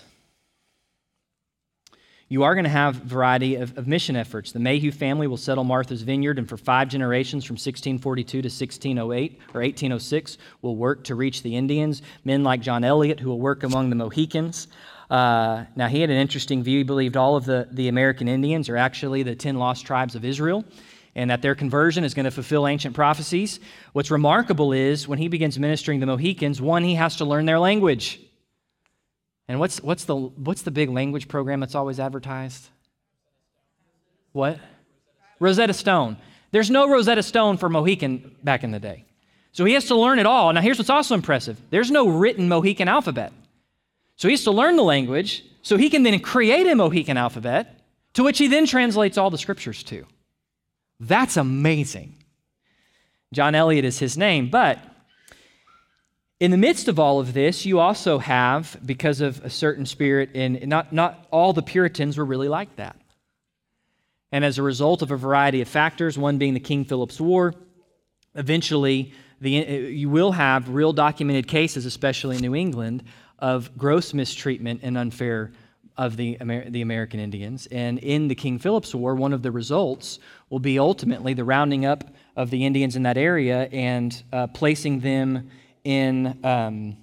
you are going to have a variety of, of mission efforts. The Mayhew family will settle Martha's Vineyard, and for five generations from sixteen forty-two to sixteen oh eight or eighteen oh six will work to reach the Indians. Men like John Eliot who will work among the Mohicans. Uh, now, he had an interesting view. He believed all of the, the American Indians are actually the ten lost tribes of Israel, and that their conversion is going to fulfill ancient prophecies. What's remarkable is when he begins ministering the Mohicans, one, he has to learn their language. And what's what's the what's the big language program that's always advertised? What? Rosetta Stone. There's no Rosetta Stone for Mohican back in the day. So he has to learn it all. Now here's what's also impressive. There's no written Mohican alphabet. So he has to learn the language so he can then create a Mohican alphabet to which he then translates all the scriptures to. That's amazing. John Eliot is his name, but in the midst of all of this, you also have, because of a certain spirit, and not, not all the Puritans were really like that. And as a result of a variety of factors, one being the King Philip's War, eventually the, you will have real documented cases, especially in New England, of gross mistreatment and unfair of the, Amer- the American Indians. And in the King Philip's War, one of the results will be ultimately the rounding up of the Indians in that area and uh, placing them in um,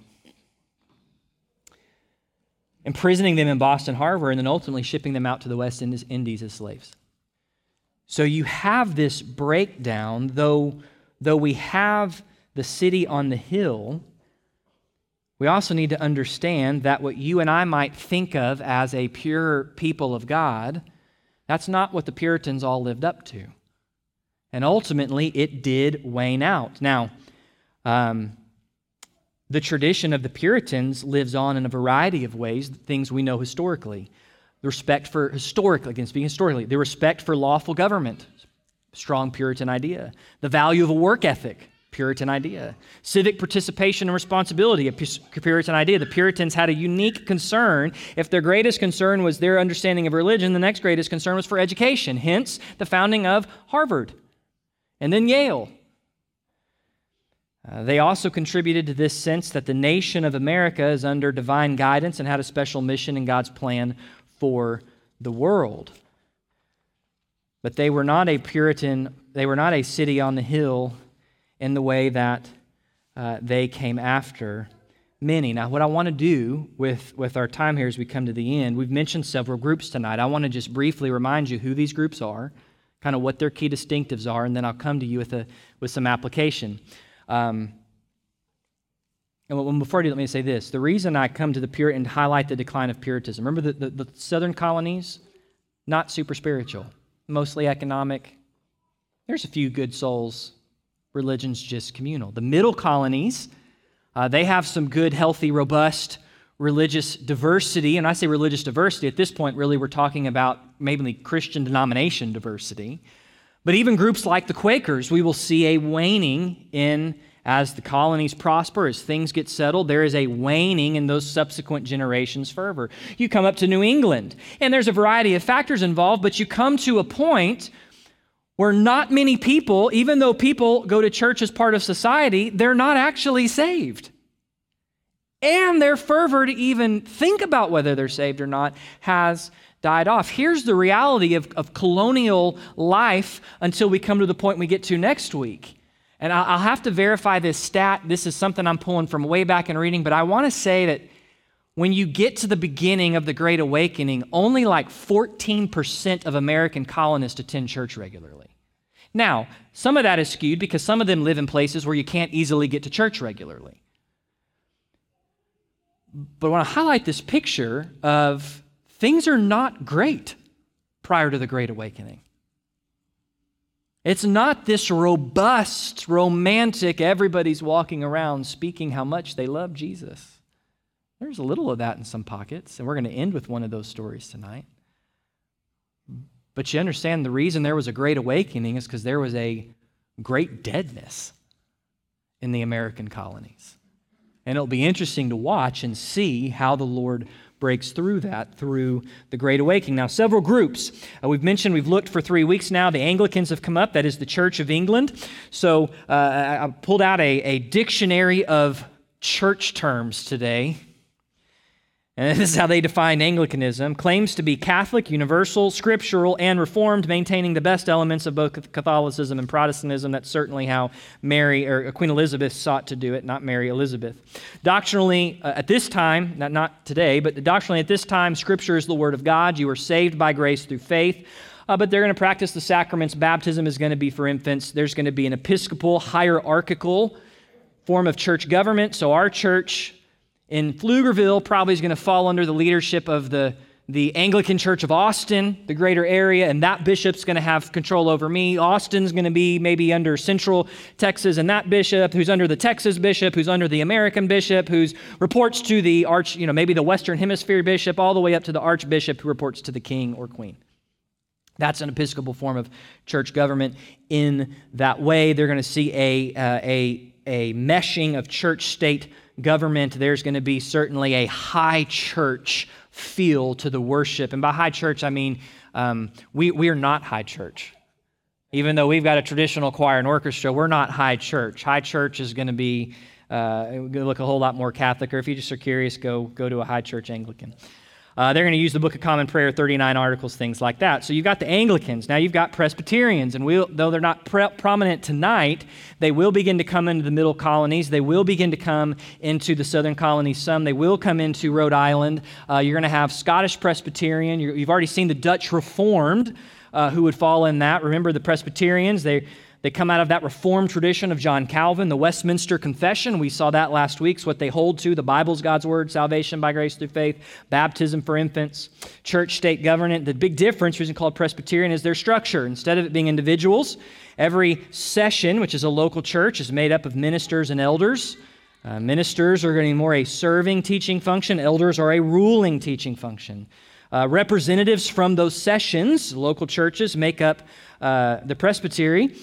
imprisoning them in Boston Harbor and then ultimately shipping them out to the West Indies as slaves. So you have this breakdown, though, though we have the city on the hill, we also need to understand that what you and I might think of as a pure people of God, that's not what the Puritans all lived up to. And ultimately, it did wane out. Now, um, the tradition of the Puritans lives on in a variety of ways, things we know historically. The respect for, historically, again speaking historically, the respect for lawful government, strong Puritan idea. The value of a work ethic, Puritan idea. Civic participation and responsibility, a Puritan idea. The Puritans had a unique concern. If their greatest concern was their understanding of religion, the next greatest concern was for education, hence the founding of Harvard and then Yale. Uh, they also contributed to this sense that the nation of America is under divine guidance and had a special mission in God's plan for the world. But they were not a Puritan, they were not a city on the hill in the way that uh, they came after many. Now, what I want to do with, with our time here as we come to the end, we've mentioned several groups tonight. I want to just briefly remind you who these groups are, kind of what their key distinctives are, and then I'll come to you with, a, with some application. Um, and before I do, let me say this. The reason I come to the Puritan and highlight the decline of Puritanism, remember the, the, the southern colonies, not super spiritual, mostly economic. There's a few good souls, religion's just communal. The middle colonies, uh, they have some good, healthy, robust religious diversity. And I say religious diversity, at this point, really we're talking about maybe Christian denomination diversity. But even groups like the Quakers, we will see a waning in, as the colonies prosper, as things get settled, there is a waning in those subsequent generations' fervor. You come up to New England, and there's a variety of factors involved, but you come to a point where not many people, even though people go to church as part of society, they're not actually saved. And their fervor to even think about whether they're saved or not has died off. Here's the reality of, of colonial life until we come to the point we get to next week. And I'll, I'll have to verify this stat. This is something I'm pulling from way back in reading, but I want to say that when you get to the beginning of the Great Awakening, only like fourteen percent of American colonists attend church regularly. Now, some of that is skewed because some of them live in places where you can't easily get to church regularly. But I want to highlight this picture of things are not great prior to the Great Awakening. It's not this robust, romantic, everybody's walking around speaking how much they love Jesus. There's a little of that in some pockets, and we're going to end with one of those stories tonight. But you understand the reason there was a great awakening is because there was a great deadness in the American colonies. And it'll be interesting to watch and see how the Lord breaks through that through the Great Awakening. Now, several groups. Uh, we've mentioned, we've looked for three weeks now. The Anglicans have come up. That is the Church of England. So uh, I pulled out a, a dictionary of church terms today. And this is how they define Anglicanism. Claims to be Catholic, universal, scriptural, and reformed, maintaining the best elements of both Catholicism and Protestantism. That's certainly how Mary, or Queen Elizabeth sought to do it, not Mary Elizabeth. Doctrinally, uh, at this time, not, not today, but doctrinally at this time, Scripture is the Word of God. You are saved by grace through faith. Uh, but they're going to practice the sacraments. Baptism is going to be for infants. There's going to be an episcopal, hierarchical form of church government. So our church in Pflugerville probably is going to fall under the leadership of the, the Anglican Church of Austin, the greater area, and that bishop's going to have control over me. Austin's going to be maybe under Central Texas, and that bishop, who's under the Texas bishop, who's under the American bishop, who's reports to the arch, you know, maybe the Western Hemisphere bishop, all the way up to the archbishop who reports to the king or queen. That's an episcopal form of church government. In that way, they're going to see a, uh, a, a meshing of church-state government. There's going to be certainly a high church feel to the worship. And by high church, I mean um, we, we are not high church. Even though we've got a traditional choir and orchestra, we're not high church. High church is going to be, uh, going to look a whole lot more Catholic, or if you just are curious, go, go to a high church Anglican. Uh, they're going to use the Book of Common Prayer, thirty-nine articles, things like that. So you've got the Anglicans. Now you've got Presbyterians, and we'll, though they're not pre- prominent tonight, they will begin to come into the middle colonies. They will begin to come into the southern colonies some. They will come into Rhode Island. Uh, you're going to have Scottish Presbyterian. You're, you've already seen the Dutch Reformed uh, who would fall in that. Remember the Presbyterians, they They come out of that Reformed tradition of John Calvin, the Westminster Confession. We saw that last week. It's what they hold to. The Bible's God's Word, salvation by grace through faith, baptism for infants, church-state government. The big difference, the reason called Presbyterian, is their structure. Instead of it being individuals, every session, which is a local church, is made up of ministers and elders. Uh, ministers are going to be more a serving teaching function. Elders are a ruling teaching function. Uh, representatives from those sessions, local churches, make up uh, the presbytery.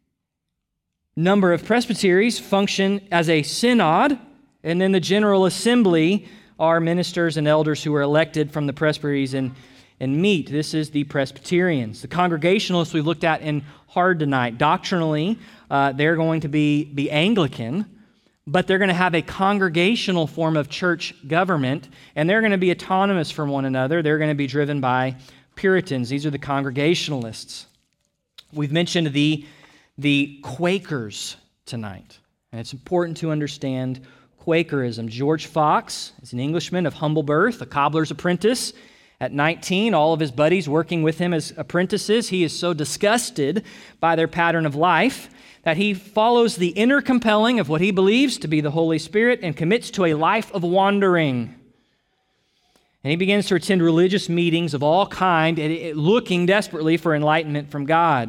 Number of presbyteries function as a synod, and then the General Assembly are ministers and elders who are elected from the presbyteries and, and meet. This is the Presbyterians. The Congregationalists we've looked at in hard tonight. Doctrinally, uh, they're going to be, be Anglican, but they're going to have a congregational form of church government, and they're going to be autonomous from one another. They're going to be driven by Puritans. These are the Congregationalists. We've mentioned the The Quakers tonight. And it's important to understand Quakerism. George Fox is an Englishman of humble birth, a cobbler's apprentice. At nineteen, all of his buddies working with him as apprentices, he is so disgusted by their pattern of life that he follows the inner compelling of what he believes to be the Holy Spirit and commits to a life of wandering. And he begins to attend religious meetings of all kind, looking desperately for enlightenment from God.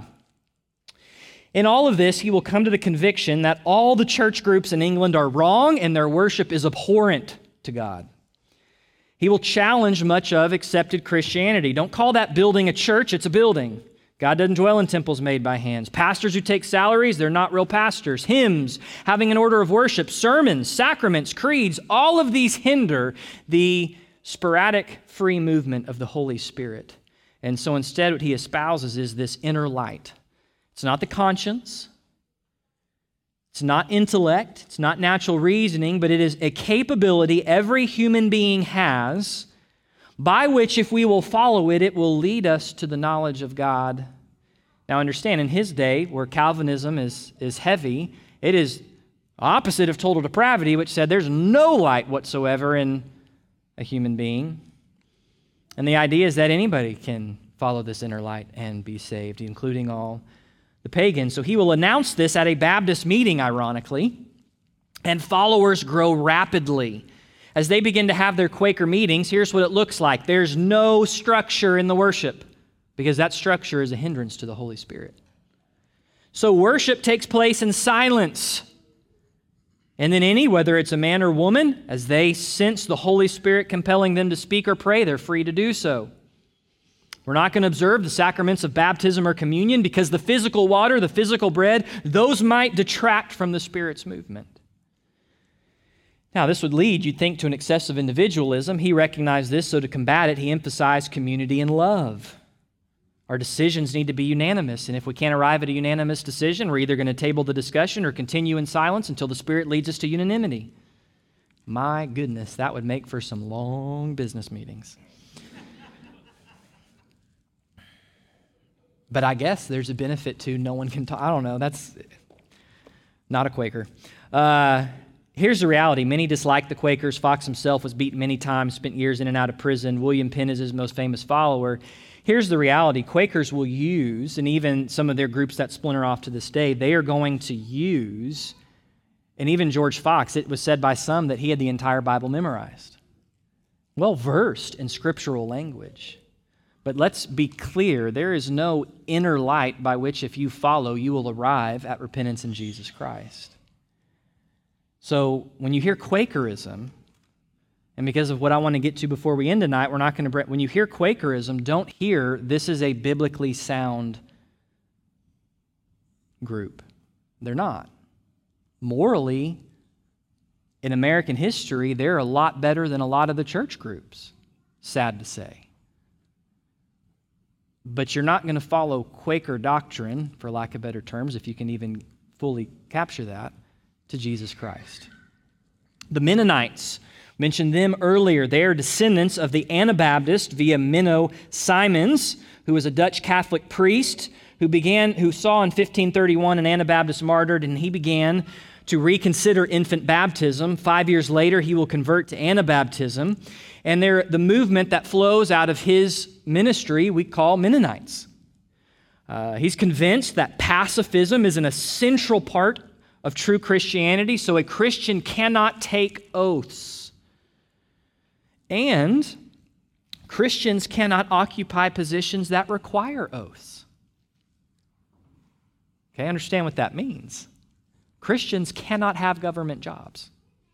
In all of this, he will come to the conviction that all the church groups in England are wrong and their worship is abhorrent to God. He will challenge much of accepted Christianity. Don't call that building a church, it's a building. God doesn't dwell in temples made by hands. Pastors who take salaries, they're not real pastors. Hymns, having an order of worship, sermons, sacraments, creeds, all of these hinder the sporadic free movement of the Holy Spirit. And so instead what he espouses is this inner light. It's not the conscience, it's not intellect, it's not natural reasoning, but it is a capability every human being has by which, if we will follow it, it will lead us to the knowledge of God. Now understand, in his day, where Calvinism is, is heavy, it is opposite of total depravity, which said there's no light whatsoever in a human being. And the idea is that anybody can follow this inner light and be saved, including all the pagans. So he will announce this at a Baptist meeting, ironically, and followers grow rapidly. As they begin to have their Quaker meetings, here's what it looks like. There's no structure in the worship, because that structure is a hindrance to the Holy Spirit. So worship takes place in silence. And then any, whether it's a man or woman, as they sense the Holy Spirit compelling them to speak or pray, they're free to do so. We're not going to observe the sacraments of baptism or communion because the physical water, the physical bread, those might detract from the Spirit's movement. Now, this would lead, you'd think, to an excessive individualism. He recognized this, so to combat it, he emphasized community and love. Our decisions need to be unanimous, and if we can't arrive at a unanimous decision, we're either going to table the discussion or continue in silence until the Spirit leads us to unanimity. My goodness, that would make for some long business meetings. But I guess there's a benefit to no one can talk. I don't know. That's not a Quaker. Uh, here's the reality. Many dislike the Quakers. Fox himself was beaten many times, spent years in and out of prison. William Penn is his most famous follower. Here's the reality. Quakers will use, and even some of their groups that splinter off to this day, they are going to use, and even George Fox, it was said by some that he had the entire Bible memorized. Well-versed in scriptural language. But let's be clear, there is no inner light by which if you follow, you will arrive at repentance in Jesus Christ. So when you hear Quakerism, and because of what I want to get to before we end tonight, we're not going to, when you hear Quakerism, don't hear this is a biblically sound group. They're not. Morally, in American history, they're a lot better than a lot of the church groups, sad to say. But you're not going to follow Quaker doctrine, for lack of better terms, if you can even fully capture that, to Jesus Christ. The Mennonites, mentioned them earlier. They are descendants of the Anabaptist via Menno Simons, who was a Dutch Catholic priest who began, who saw in fifteen thirty-one an Anabaptist martyred, and he began to reconsider infant baptism. Five years later, he will convert to Anabaptism. And they're the movement that flows out of his ministry we call Mennonites. Uh, he's convinced that pacifism is an essential part of true Christianity, so a Christian cannot take oaths. And Christians cannot occupy positions that require oaths. Okay, understand what that means. Christians cannot have government jobs.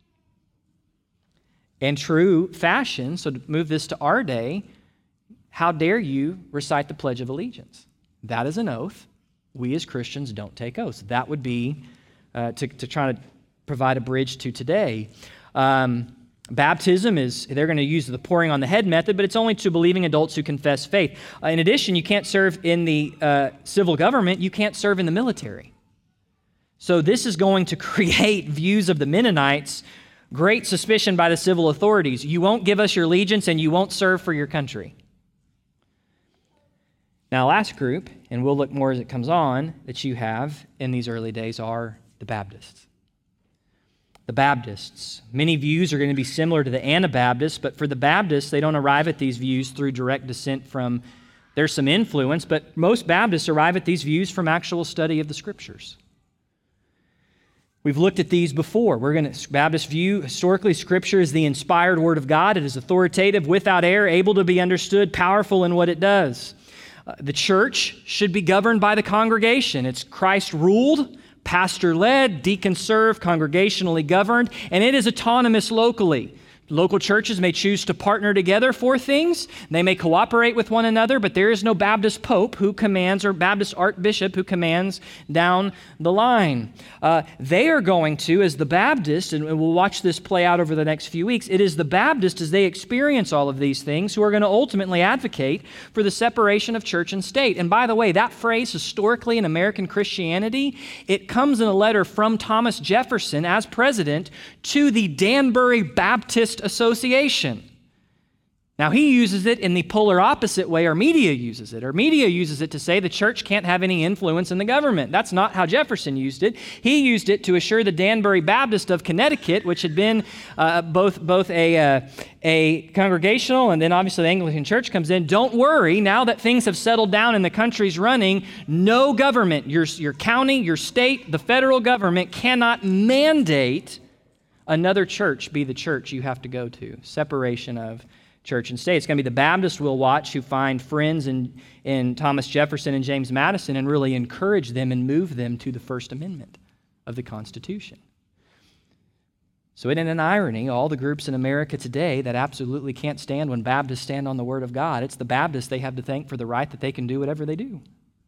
In true fashion, so to move this to our day, how dare you recite the Pledge of Allegiance? That is an oath. We as Christians don't take oaths. That would be uh, to, to try to provide a bridge to today. Um, baptism is, they're going to use the pouring on the head method, but it's only to believing adults who confess faith. Uh, in addition, you can't serve in the uh, civil government. You can't serve in the military. So this is going to create views of the Mennonites, great suspicion by the civil authorities. You won't give us your allegiance and you won't serve for your country. Now, last group, and we'll look more as it comes on, that you have in these early days are the Baptists. The Baptists. Many views are going to be similar to the Anabaptists, but for the Baptists, they don't arrive at these views through direct descent from, there's some influence, but most Baptists arrive at these views from actual study of the Scriptures. We've looked at these before. We're going to, Baptist view, historically, Scripture is the inspired Word of God. It is authoritative, without error, able to be understood, powerful in what it does. Uh, the church should be governed by the congregation. It's Christ-ruled, pastor-led, deacon-served, congregationally governed, and it is autonomous locally. Local churches may choose to partner together for things. They may cooperate with one another, but there is no Baptist pope who commands or Baptist archbishop who commands down the line. Uh, they are going to, as the Baptists, and we'll watch this play out over the next few weeks, it is the Baptists, as they experience all of these things, who are going to ultimately advocate for the separation of church and state. And by the way, that phrase, historically in American Christianity, it comes in a letter from Thomas Jefferson as president to the Danbury Baptist Association. Now, he uses it in the polar opposite way our media uses it. Our media uses it to say the church can't have any influence in the government. That's not how Jefferson used it. He used it to assure the Danbury Baptist of Connecticut, which had been uh, both, both a, uh, a congregational and then obviously the Anglican Church comes in, don't worry, now that things have settled down and the country's running, no government, your, your county, your state, the federal government cannot mandate another church be the church you have to go to. Separation of church and state. It's going to be the Baptists we'll watch who find friends in, in Thomas Jefferson and James Madison and really encourage them and move them to the First Amendment of the Constitution. So isn't it an irony, all the groups in America today that absolutely can't stand when Baptists stand on the Word of God, it's the Baptists they have to thank for the right that they can do whatever they do.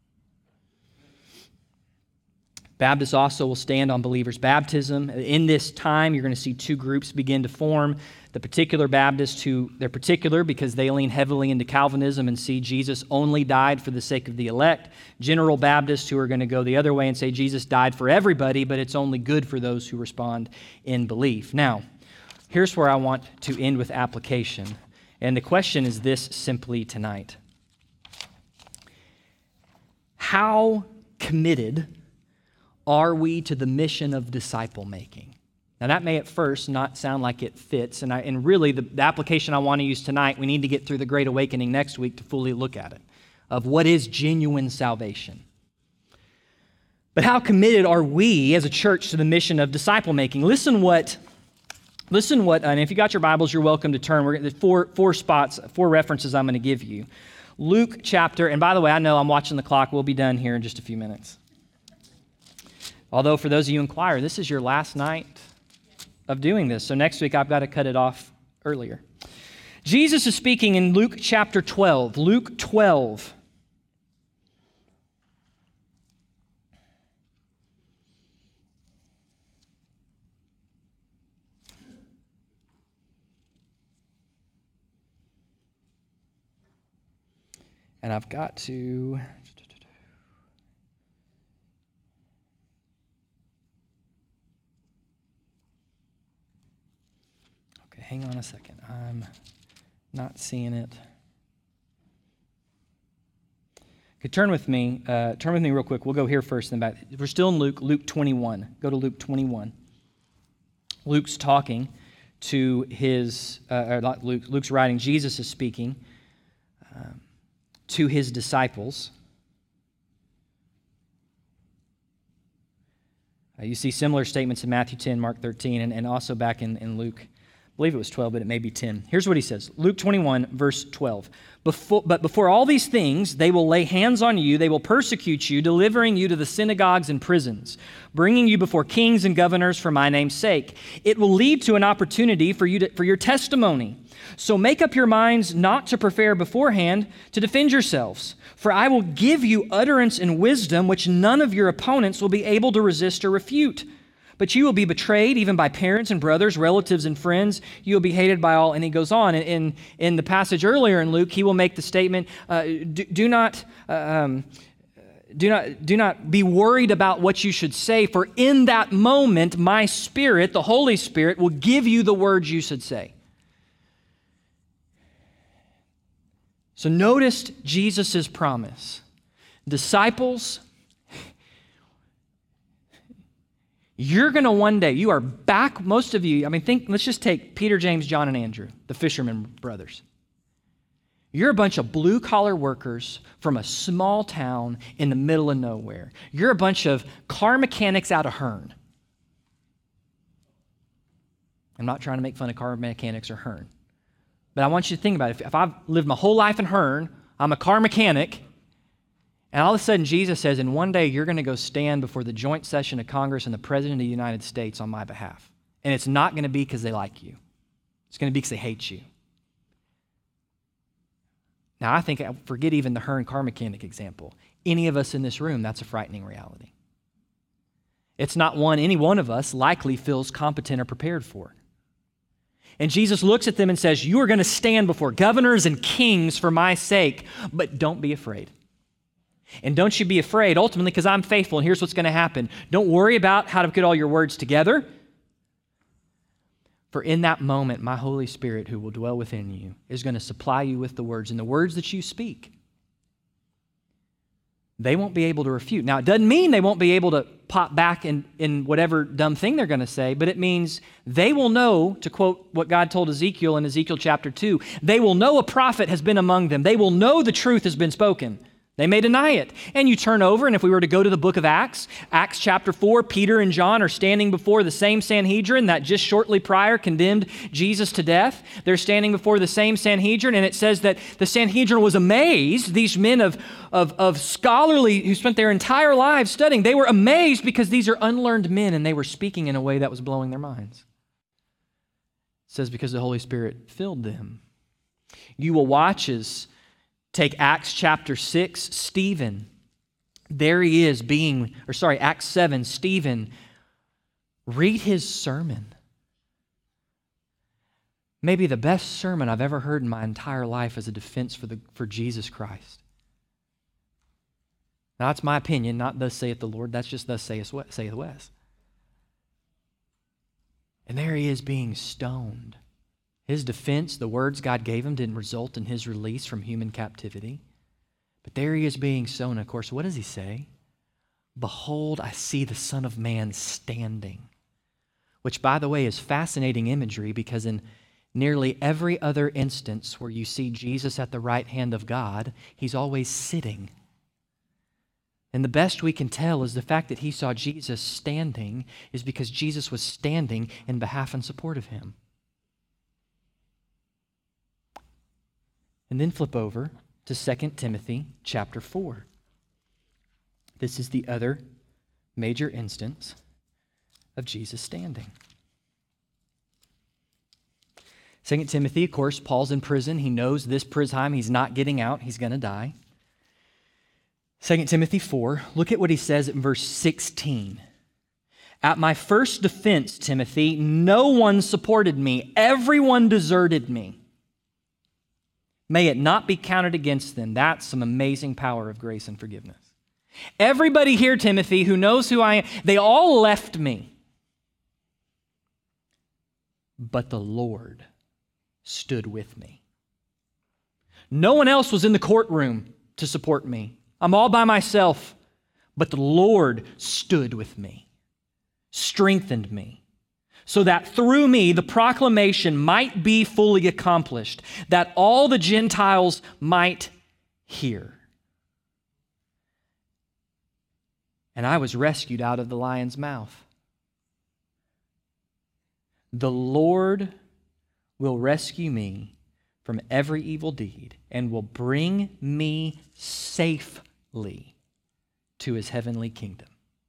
Baptists also will stand on believers' baptism. In this time, you're going to see two groups begin to form. The particular Baptists, who they're particular because they lean heavily into Calvinism and see Jesus only died for the sake of the elect. General Baptists, who are going to go the other way and say Jesus died for everybody, but it's only good for those who respond in belief. Now, here's where I want to end with application. And the question is this simply tonight. How committed are we to the mission of disciple making? Now that may at first not sound like it fits, and, I, and really the, the application I want to use tonight, we need to get through the Great Awakening next week to fully look at it, of what is genuine salvation. But how committed are we as a church to the mission of disciple making? Listen what, listen what, and if you got your Bibles, you're welcome to turn. We're there's four, four spots, four references I'm going to give you. Luke chapter, and by the way, I know I'm watching the clock. We'll be done here in just a few minutes. Although for those of you in choir, this is your last night of doing this. So next week, I've got to cut it off earlier. Jesus is speaking in Luke chapter twelve. Luke twelve. And I've got to... Hang on a second. I'm not seeing it. Okay, turn with me. Uh, turn with me real quick. We'll go here first, then back. We're still in Luke, Luke twenty-one. Go to Luke twenty-one. Luke's talking to his, uh, or not Luke, Luke's writing, Jesus is speaking um, to his disciples. Uh, you see similar statements in Matthew ten, Mark thirteen, and, and also back in, in Luke. I believe it was twelve, but it may be ten. Here's what he says. Luke twenty-one, verse twelve. Before, but before all these things, they will lay hands on you, they will persecute you, delivering you to the synagogues and prisons, bringing you before kings and governors for my name's sake. It will lead to an opportunity for you to, for your testimony. So make up your minds not to prepare beforehand to defend yourselves, for I will give you utterance and wisdom which none of your opponents will be able to resist or refute. But you will be betrayed even by parents and brothers, relatives and friends. You will be hated by all. And he goes on. In, in the passage earlier in Luke, he will make the statement, uh, do, do not... Uh, um, Do not, do not be worried about what you should say, for in that moment, my Spirit, the Holy Spirit, will give you the words you should say. So notice Jesus' promise. Disciples, you're going to one day, you are back, most of you, I mean, think, let's just take Peter, James, John, and Andrew, the fishermen brothers. You're a bunch of blue-collar workers from a small town in the middle of nowhere. You're a bunch of car mechanics out of Hearn. I'm not trying to make fun of car mechanics or Hearn. But I want you to think about it. If, if I've lived my whole life in Hearn, I'm a car mechanic, and all of a sudden Jesus says, and one day you're going to go stand before the joint session of Congress and the President of the United States on my behalf. And it's not going to be because they like you. It's going to be because they hate you. Now, I think, forget even the Hearn car mechanic example. Any of us in this room, that's a frightening reality. It's not one any one of us likely feels competent or prepared for. And Jesus looks at them and says, you are going to stand before governors and kings for my sake, but don't be afraid. And don't you be afraid, ultimately, because I'm faithful, and here's what's going to happen. Don't worry about how to get all your words together. For in that moment, my Holy Spirit, who will dwell within you, is going to supply you with the words, and the words that you speak, they won't be able to refute. Now, it doesn't mean they won't be able to pop back in, in whatever dumb thing they're going to say, but it means they will know, to quote what God told Ezekiel in Ezekiel chapter two, they will know a prophet has been among them. They will know the truth has been spoken. They may deny it. And you turn over, and if we were to go to the book of Acts, Acts chapter four, Peter and John are standing before the same Sanhedrin that just shortly prior condemned Jesus to death. They're standing before the same Sanhedrin, and it says that the Sanhedrin was amazed. These men of, of, of scholarly, who spent their entire lives studying, they were amazed because these are unlearned men, and they were speaking in a way that was blowing their minds. says because the Holy Spirit filled them. You will watch as, take Acts chapter six, Stephen. There he is being, or sorry, Acts seven, Stephen. Read his sermon. Maybe the best sermon I've ever heard in my entire life as a defense for, the, for Jesus Christ. Now, that's my opinion, not thus saith the Lord. That's just thus saith Wes. And there he is being stoned. His defense, the words God gave him, didn't result in his release from human captivity. But there he is being stoned. Of course, what does he say? Behold, I see the Son of Man standing. Which, by the way, is fascinating imagery because in nearly every other instance where you see Jesus at the right hand of God, he's always sitting. And the best we can tell is the fact that he saw Jesus standing is because Jesus was standing in behalf and support of him. And then flip over to Second Timothy chapter four. This is the other major instance of Jesus standing. Second Timothy, of course, Paul's in prison. He knows this prison, he's not getting out. He's going to die. Second Timothy four, look at what he says in verse sixteen. At my first defense, Timothy, no one supported me. Everyone deserted me. May it not be counted against them. That's some amazing power of grace and forgiveness. Everybody here, Timothy, who knows who I am, they all left me. But the Lord stood with me. No one else was in the courtroom to support me. I'm all by myself. But the Lord stood with me, strengthened me, so that through me the proclamation might be fully accomplished, that all the Gentiles might hear. And I was rescued out of the lion's mouth. The Lord will rescue me from every evil deed and will bring me safely to his heavenly kingdom.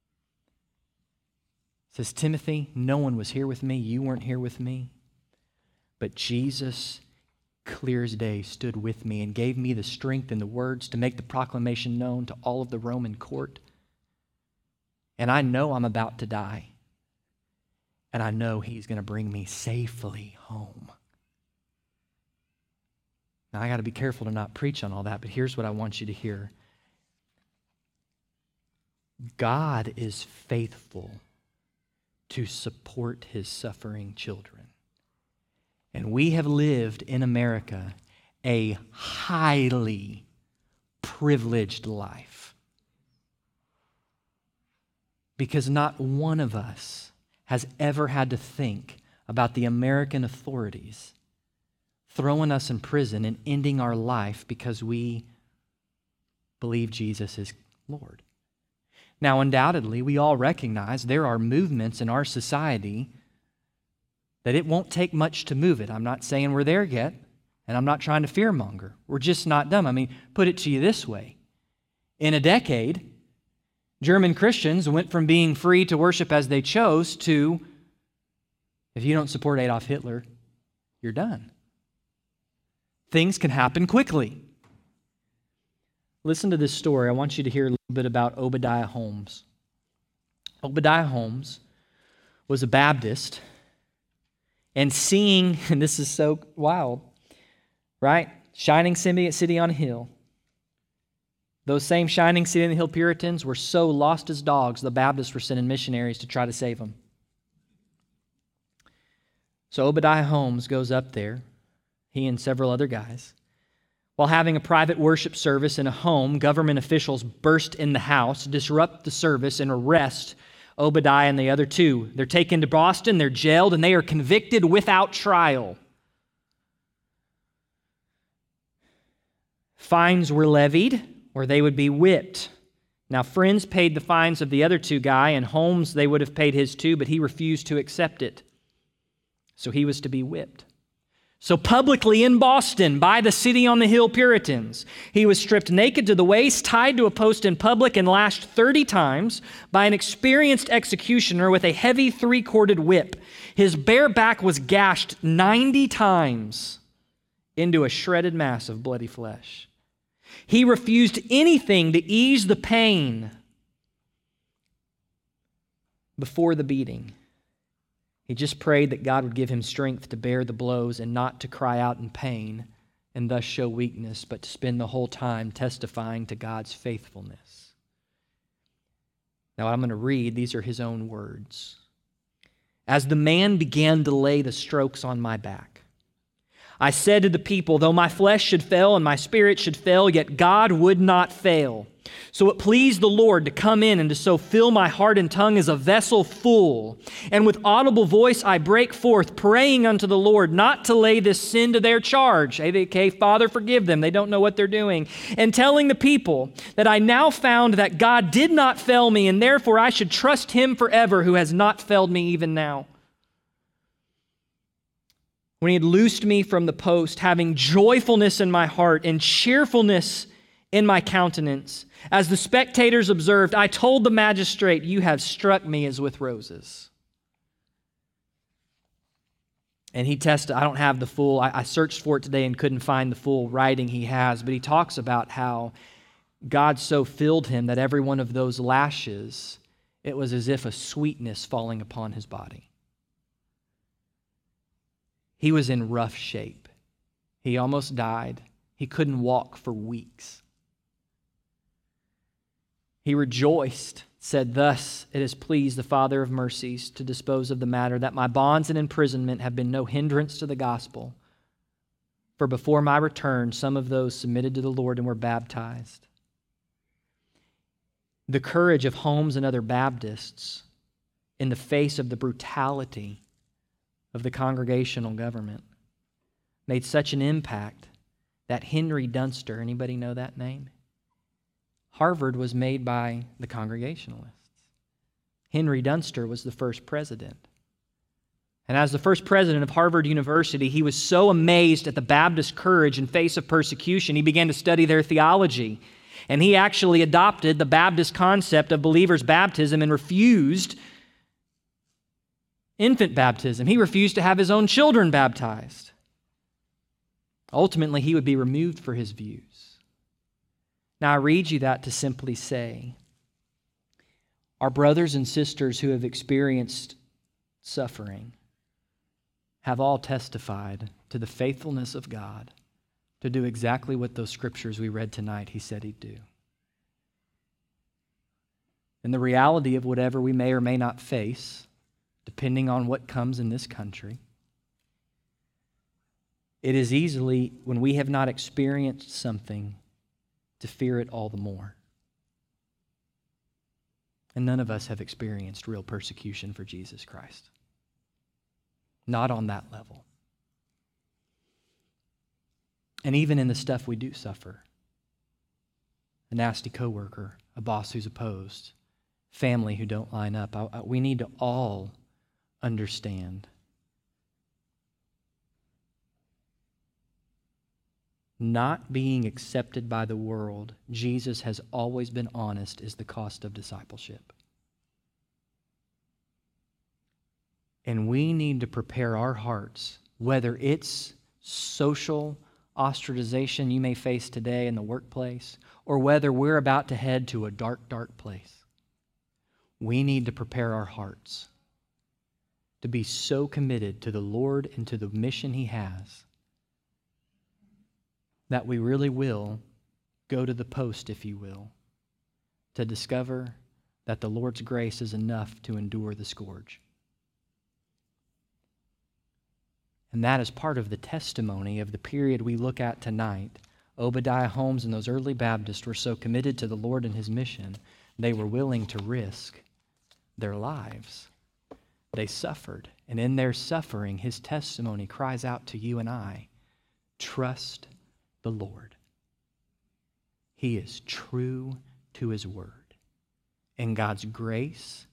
Says Timothy, no one was here with me. You weren't here with me. But Jesus, clear as day, stood with me and gave me the strength and the words to make the proclamation known to all of the Roman court. And I know I'm about to die. And I know he's going to bring me safely home. Now, I got to be careful to not preach on all that, but here's what I want you to hear. God is faithful to support his suffering children. And we have lived in America a highly privileged life. Because not one of us has ever had to think about the American authorities throwing us in prison and ending our life because we believe Jesus is Lord. Now, undoubtedly, we all recognize there are movements in our society that it won't take much to move it. I'm not saying we're there yet, and I'm not trying to fearmonger. We're just not dumb. I mean, put it to you this way. In a decade, German Christians went from being free to worship as they chose to, if you don't support Adolf Hitler, you're done. Things can happen quickly. Listen to this story. I want you to hear a little bit about Obadiah Holmes. Obadiah Holmes was a Baptist, and seeing, and this is so wild, right? Shining city on a hill. Those same shining city on the hill Puritans were so lost as dogs, the Baptists were sending missionaries to try to save them. So Obadiah Holmes goes up there, he and several other guys. While having a private worship service in a home, government officials burst in the house, disrupt the service, and arrest Obadiah and the other two. They're taken to Boston, they're jailed, and they are convicted without trial. Fines were levied, or they would be whipped. Now, friends paid the fines of the other two guy, and Holmes, they would have paid his too, but he refused to accept it. So he was to be whipped. So publicly in Boston, by the city on the hill Puritans, he was stripped naked to the waist, tied to a post in public, and lashed thirty times by an experienced executioner with a heavy three-corded whip. His bare back was gashed ninety times into a shredded mass of bloody flesh. He refused anything to ease the pain before the beating. He just prayed that God would give him strength to bear the blows and not to cry out in pain and thus show weakness, but to spend the whole time testifying to God's faithfulness. Now I'm going to read, these are his own words. As the man began to lay the strokes on my back, I said to the people, though my flesh should fail and my spirit should fail, yet God would not fail. So it pleased the Lord to come in and to so fill my heart and tongue as a vessel full. And with audible voice I break forth, praying unto the Lord not to lay this sin to their charge. Okay, Father, forgive them. They don't know what they're doing. And telling the people that I now found that God did not fail me, and therefore I should trust him forever, who has not failed me even now. When he had loosed me from the post, having joyfulness in my heart and cheerfulness in my countenance, as the spectators observed, I told the magistrate, you have struck me as with roses. And he tested, I don't have the full, I, I searched for it today and couldn't find the full writing he has, but he talks about how God so filled him that every one of those lashes, it was as if a sweetness falling upon his body. He was in rough shape. He almost died. He couldn't walk for weeks. He rejoiced, said, thus it has pleased the Father of mercies to dispose of the matter, that my bonds and imprisonment have been no hindrance to the gospel. For before my return, some of those submitted to the Lord and were baptized. The courage of Holmes and other Baptists in the face of the brutality of the congregational government made such an impact that Henry Dunster, anybody know that name? Harvard was made by the Congregationalists. Henry Dunster was the first president. And as the first president of Harvard University, he was so amazed at the Baptist courage in face of persecution, he began to study their theology. And he actually adopted the Baptist concept of believers' baptism and refused infant baptism. He refused to have his own children baptized. Ultimately, he would be removed for his views. Now, I read you that to simply say, our brothers and sisters who have experienced suffering have all testified to the faithfulness of God to do exactly what those scriptures we read tonight he said he'd do. And the reality of whatever we may or may not face, depending on what comes in this country, it is easily, when we have not experienced something, to fear it all the more. And none of us have experienced real persecution for Jesus Christ. Not on that level. And even in the stuff we do suffer, a nasty coworker, a boss who's opposed, family who don't line up, I, I, we need to all understand not being accepted by the world, Jesus has always been honest, is the cost of discipleship. And we need to prepare our hearts, whether it's social ostracization you may face today in the workplace, or whether we're about to head to a dark, dark place. We need to prepare our hearts to be so committed to the Lord and to the mission He has that we really will go to the post, if you will, to discover that the Lord's grace is enough to endure the scourge. And that is part of the testimony of the period we look at tonight. Obadiah Holmes and those early Baptists were so committed to the Lord and His mission, they were willing to risk their lives. They suffered, and in their suffering, His testimony cries out to you and I, trust the Lord. He is true to His word. And God's grace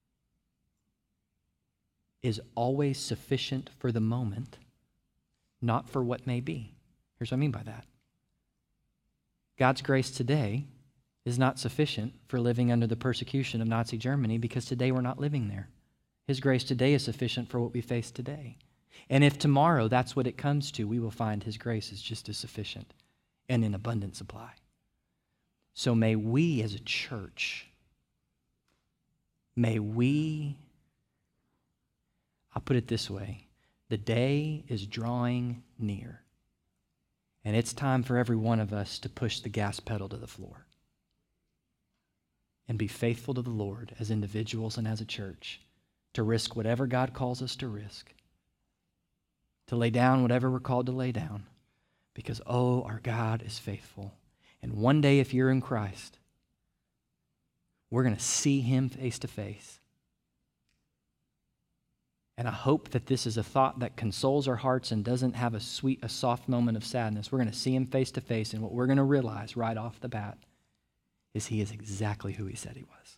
is always sufficient for the moment, not for what may be. Here's what I mean by that. God's grace today is not sufficient for living under the persecution of Nazi Germany because today we're not living there. His grace today is sufficient for what we face today. And if tomorrow that's what it comes to, we will find His grace is just as sufficient and in abundant supply. So may we as a church, may we, I'll put it this way, the day is drawing near. And it's time for every one of us to push the gas pedal to the floor and be faithful to the Lord as individuals and as a church, to risk whatever God calls us to risk, to lay down whatever we're called to lay down, because, oh, our God is faithful. And one day, if you're in Christ, we're going to see Him face to face. And I hope that this is a thought that consoles our hearts and doesn't have a sweet, a soft moment of sadness. We're going to see Him face to face, and what we're going to realize right off the bat is He is exactly who He said He was.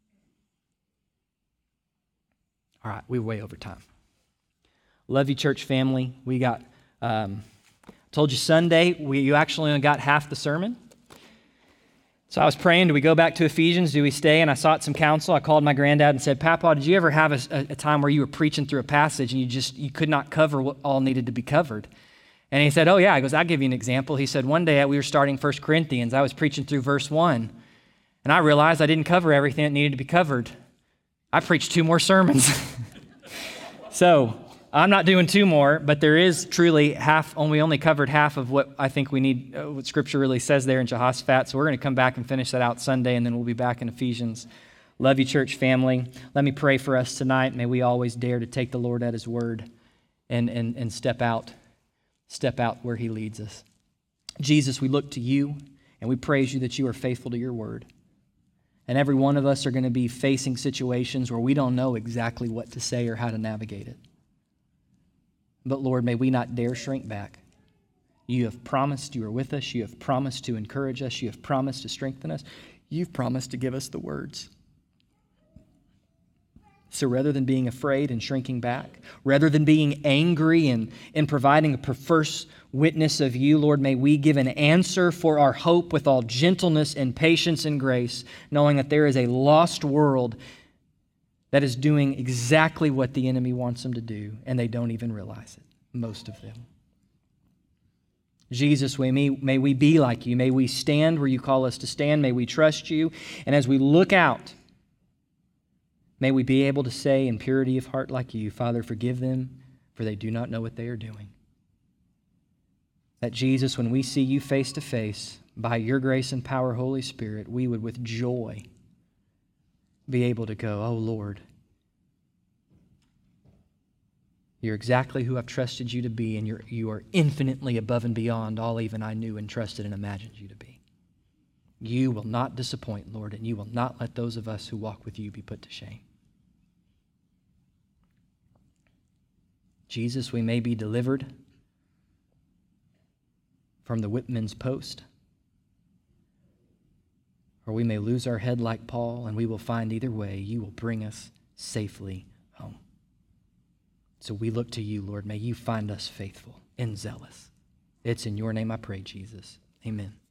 All right, we're way over time. Love you, church family. We got, um, told you Sunday, we, you actually only got half the sermon. So I was praying, do we go back to Ephesians? Do we stay? And I sought some counsel. I called my granddad and said, Papa, did you ever have a, a time where you were preaching through a passage and you just, you could not cover what all needed to be covered? And he said, oh yeah. He goes, I'll give you an example. He said, one day we were starting First Corinthians. I was preaching through verse one. And I realized I didn't cover everything that needed to be covered. I preached two more sermons. So I'm not doing two more, but there is truly half, we only covered half of what I think we need, uh, what Scripture really says there in Jehoshaphat. So we're going to come back and finish that out Sunday, and then we'll be back in Ephesians. Love you, church family. Let me pray for us tonight. May we always dare to take the Lord at His word and, and, and step out, step out where He leads us. Jesus, we look to You, and we praise You that You are faithful to Your word. And every one of us are going to be facing situations where we don't know exactly what to say or how to navigate it. But Lord, may we not dare shrink back. You have promised You are with us. You have promised to encourage us. You have promised to strengthen us. You've promised to give us the words. So rather than being afraid and shrinking back, rather than being angry and, and providing a perverse witness of You, Lord, may we give an answer for our hope with all gentleness and patience and grace, knowing that there is a lost world that is doing exactly what the enemy wants them to do, and they don't even realize it, most of them. Jesus, may, may we be like You. May we stand where You call us to stand. May we trust You. And as we look out, may we be able to say in purity of heart like You, Father, forgive them, for they do not know what they are doing. That Jesus, when we see You face to face, by Your grace and power, Holy Spirit, we would with joy be able to go, oh Lord, You're exactly who I've trusted You to be, and you're, You are infinitely above and beyond all even I knew and trusted and imagined You to be. You will not disappoint, Lord, and You will not let those of us who walk with You be put to shame. Jesus, we may be delivered from the whipman's post, or we may lose our head like Paul, and we will find either way, You will bring us safely home. So we look to You, Lord. May You find us faithful and zealous. It's in Your name I pray, Jesus. Amen.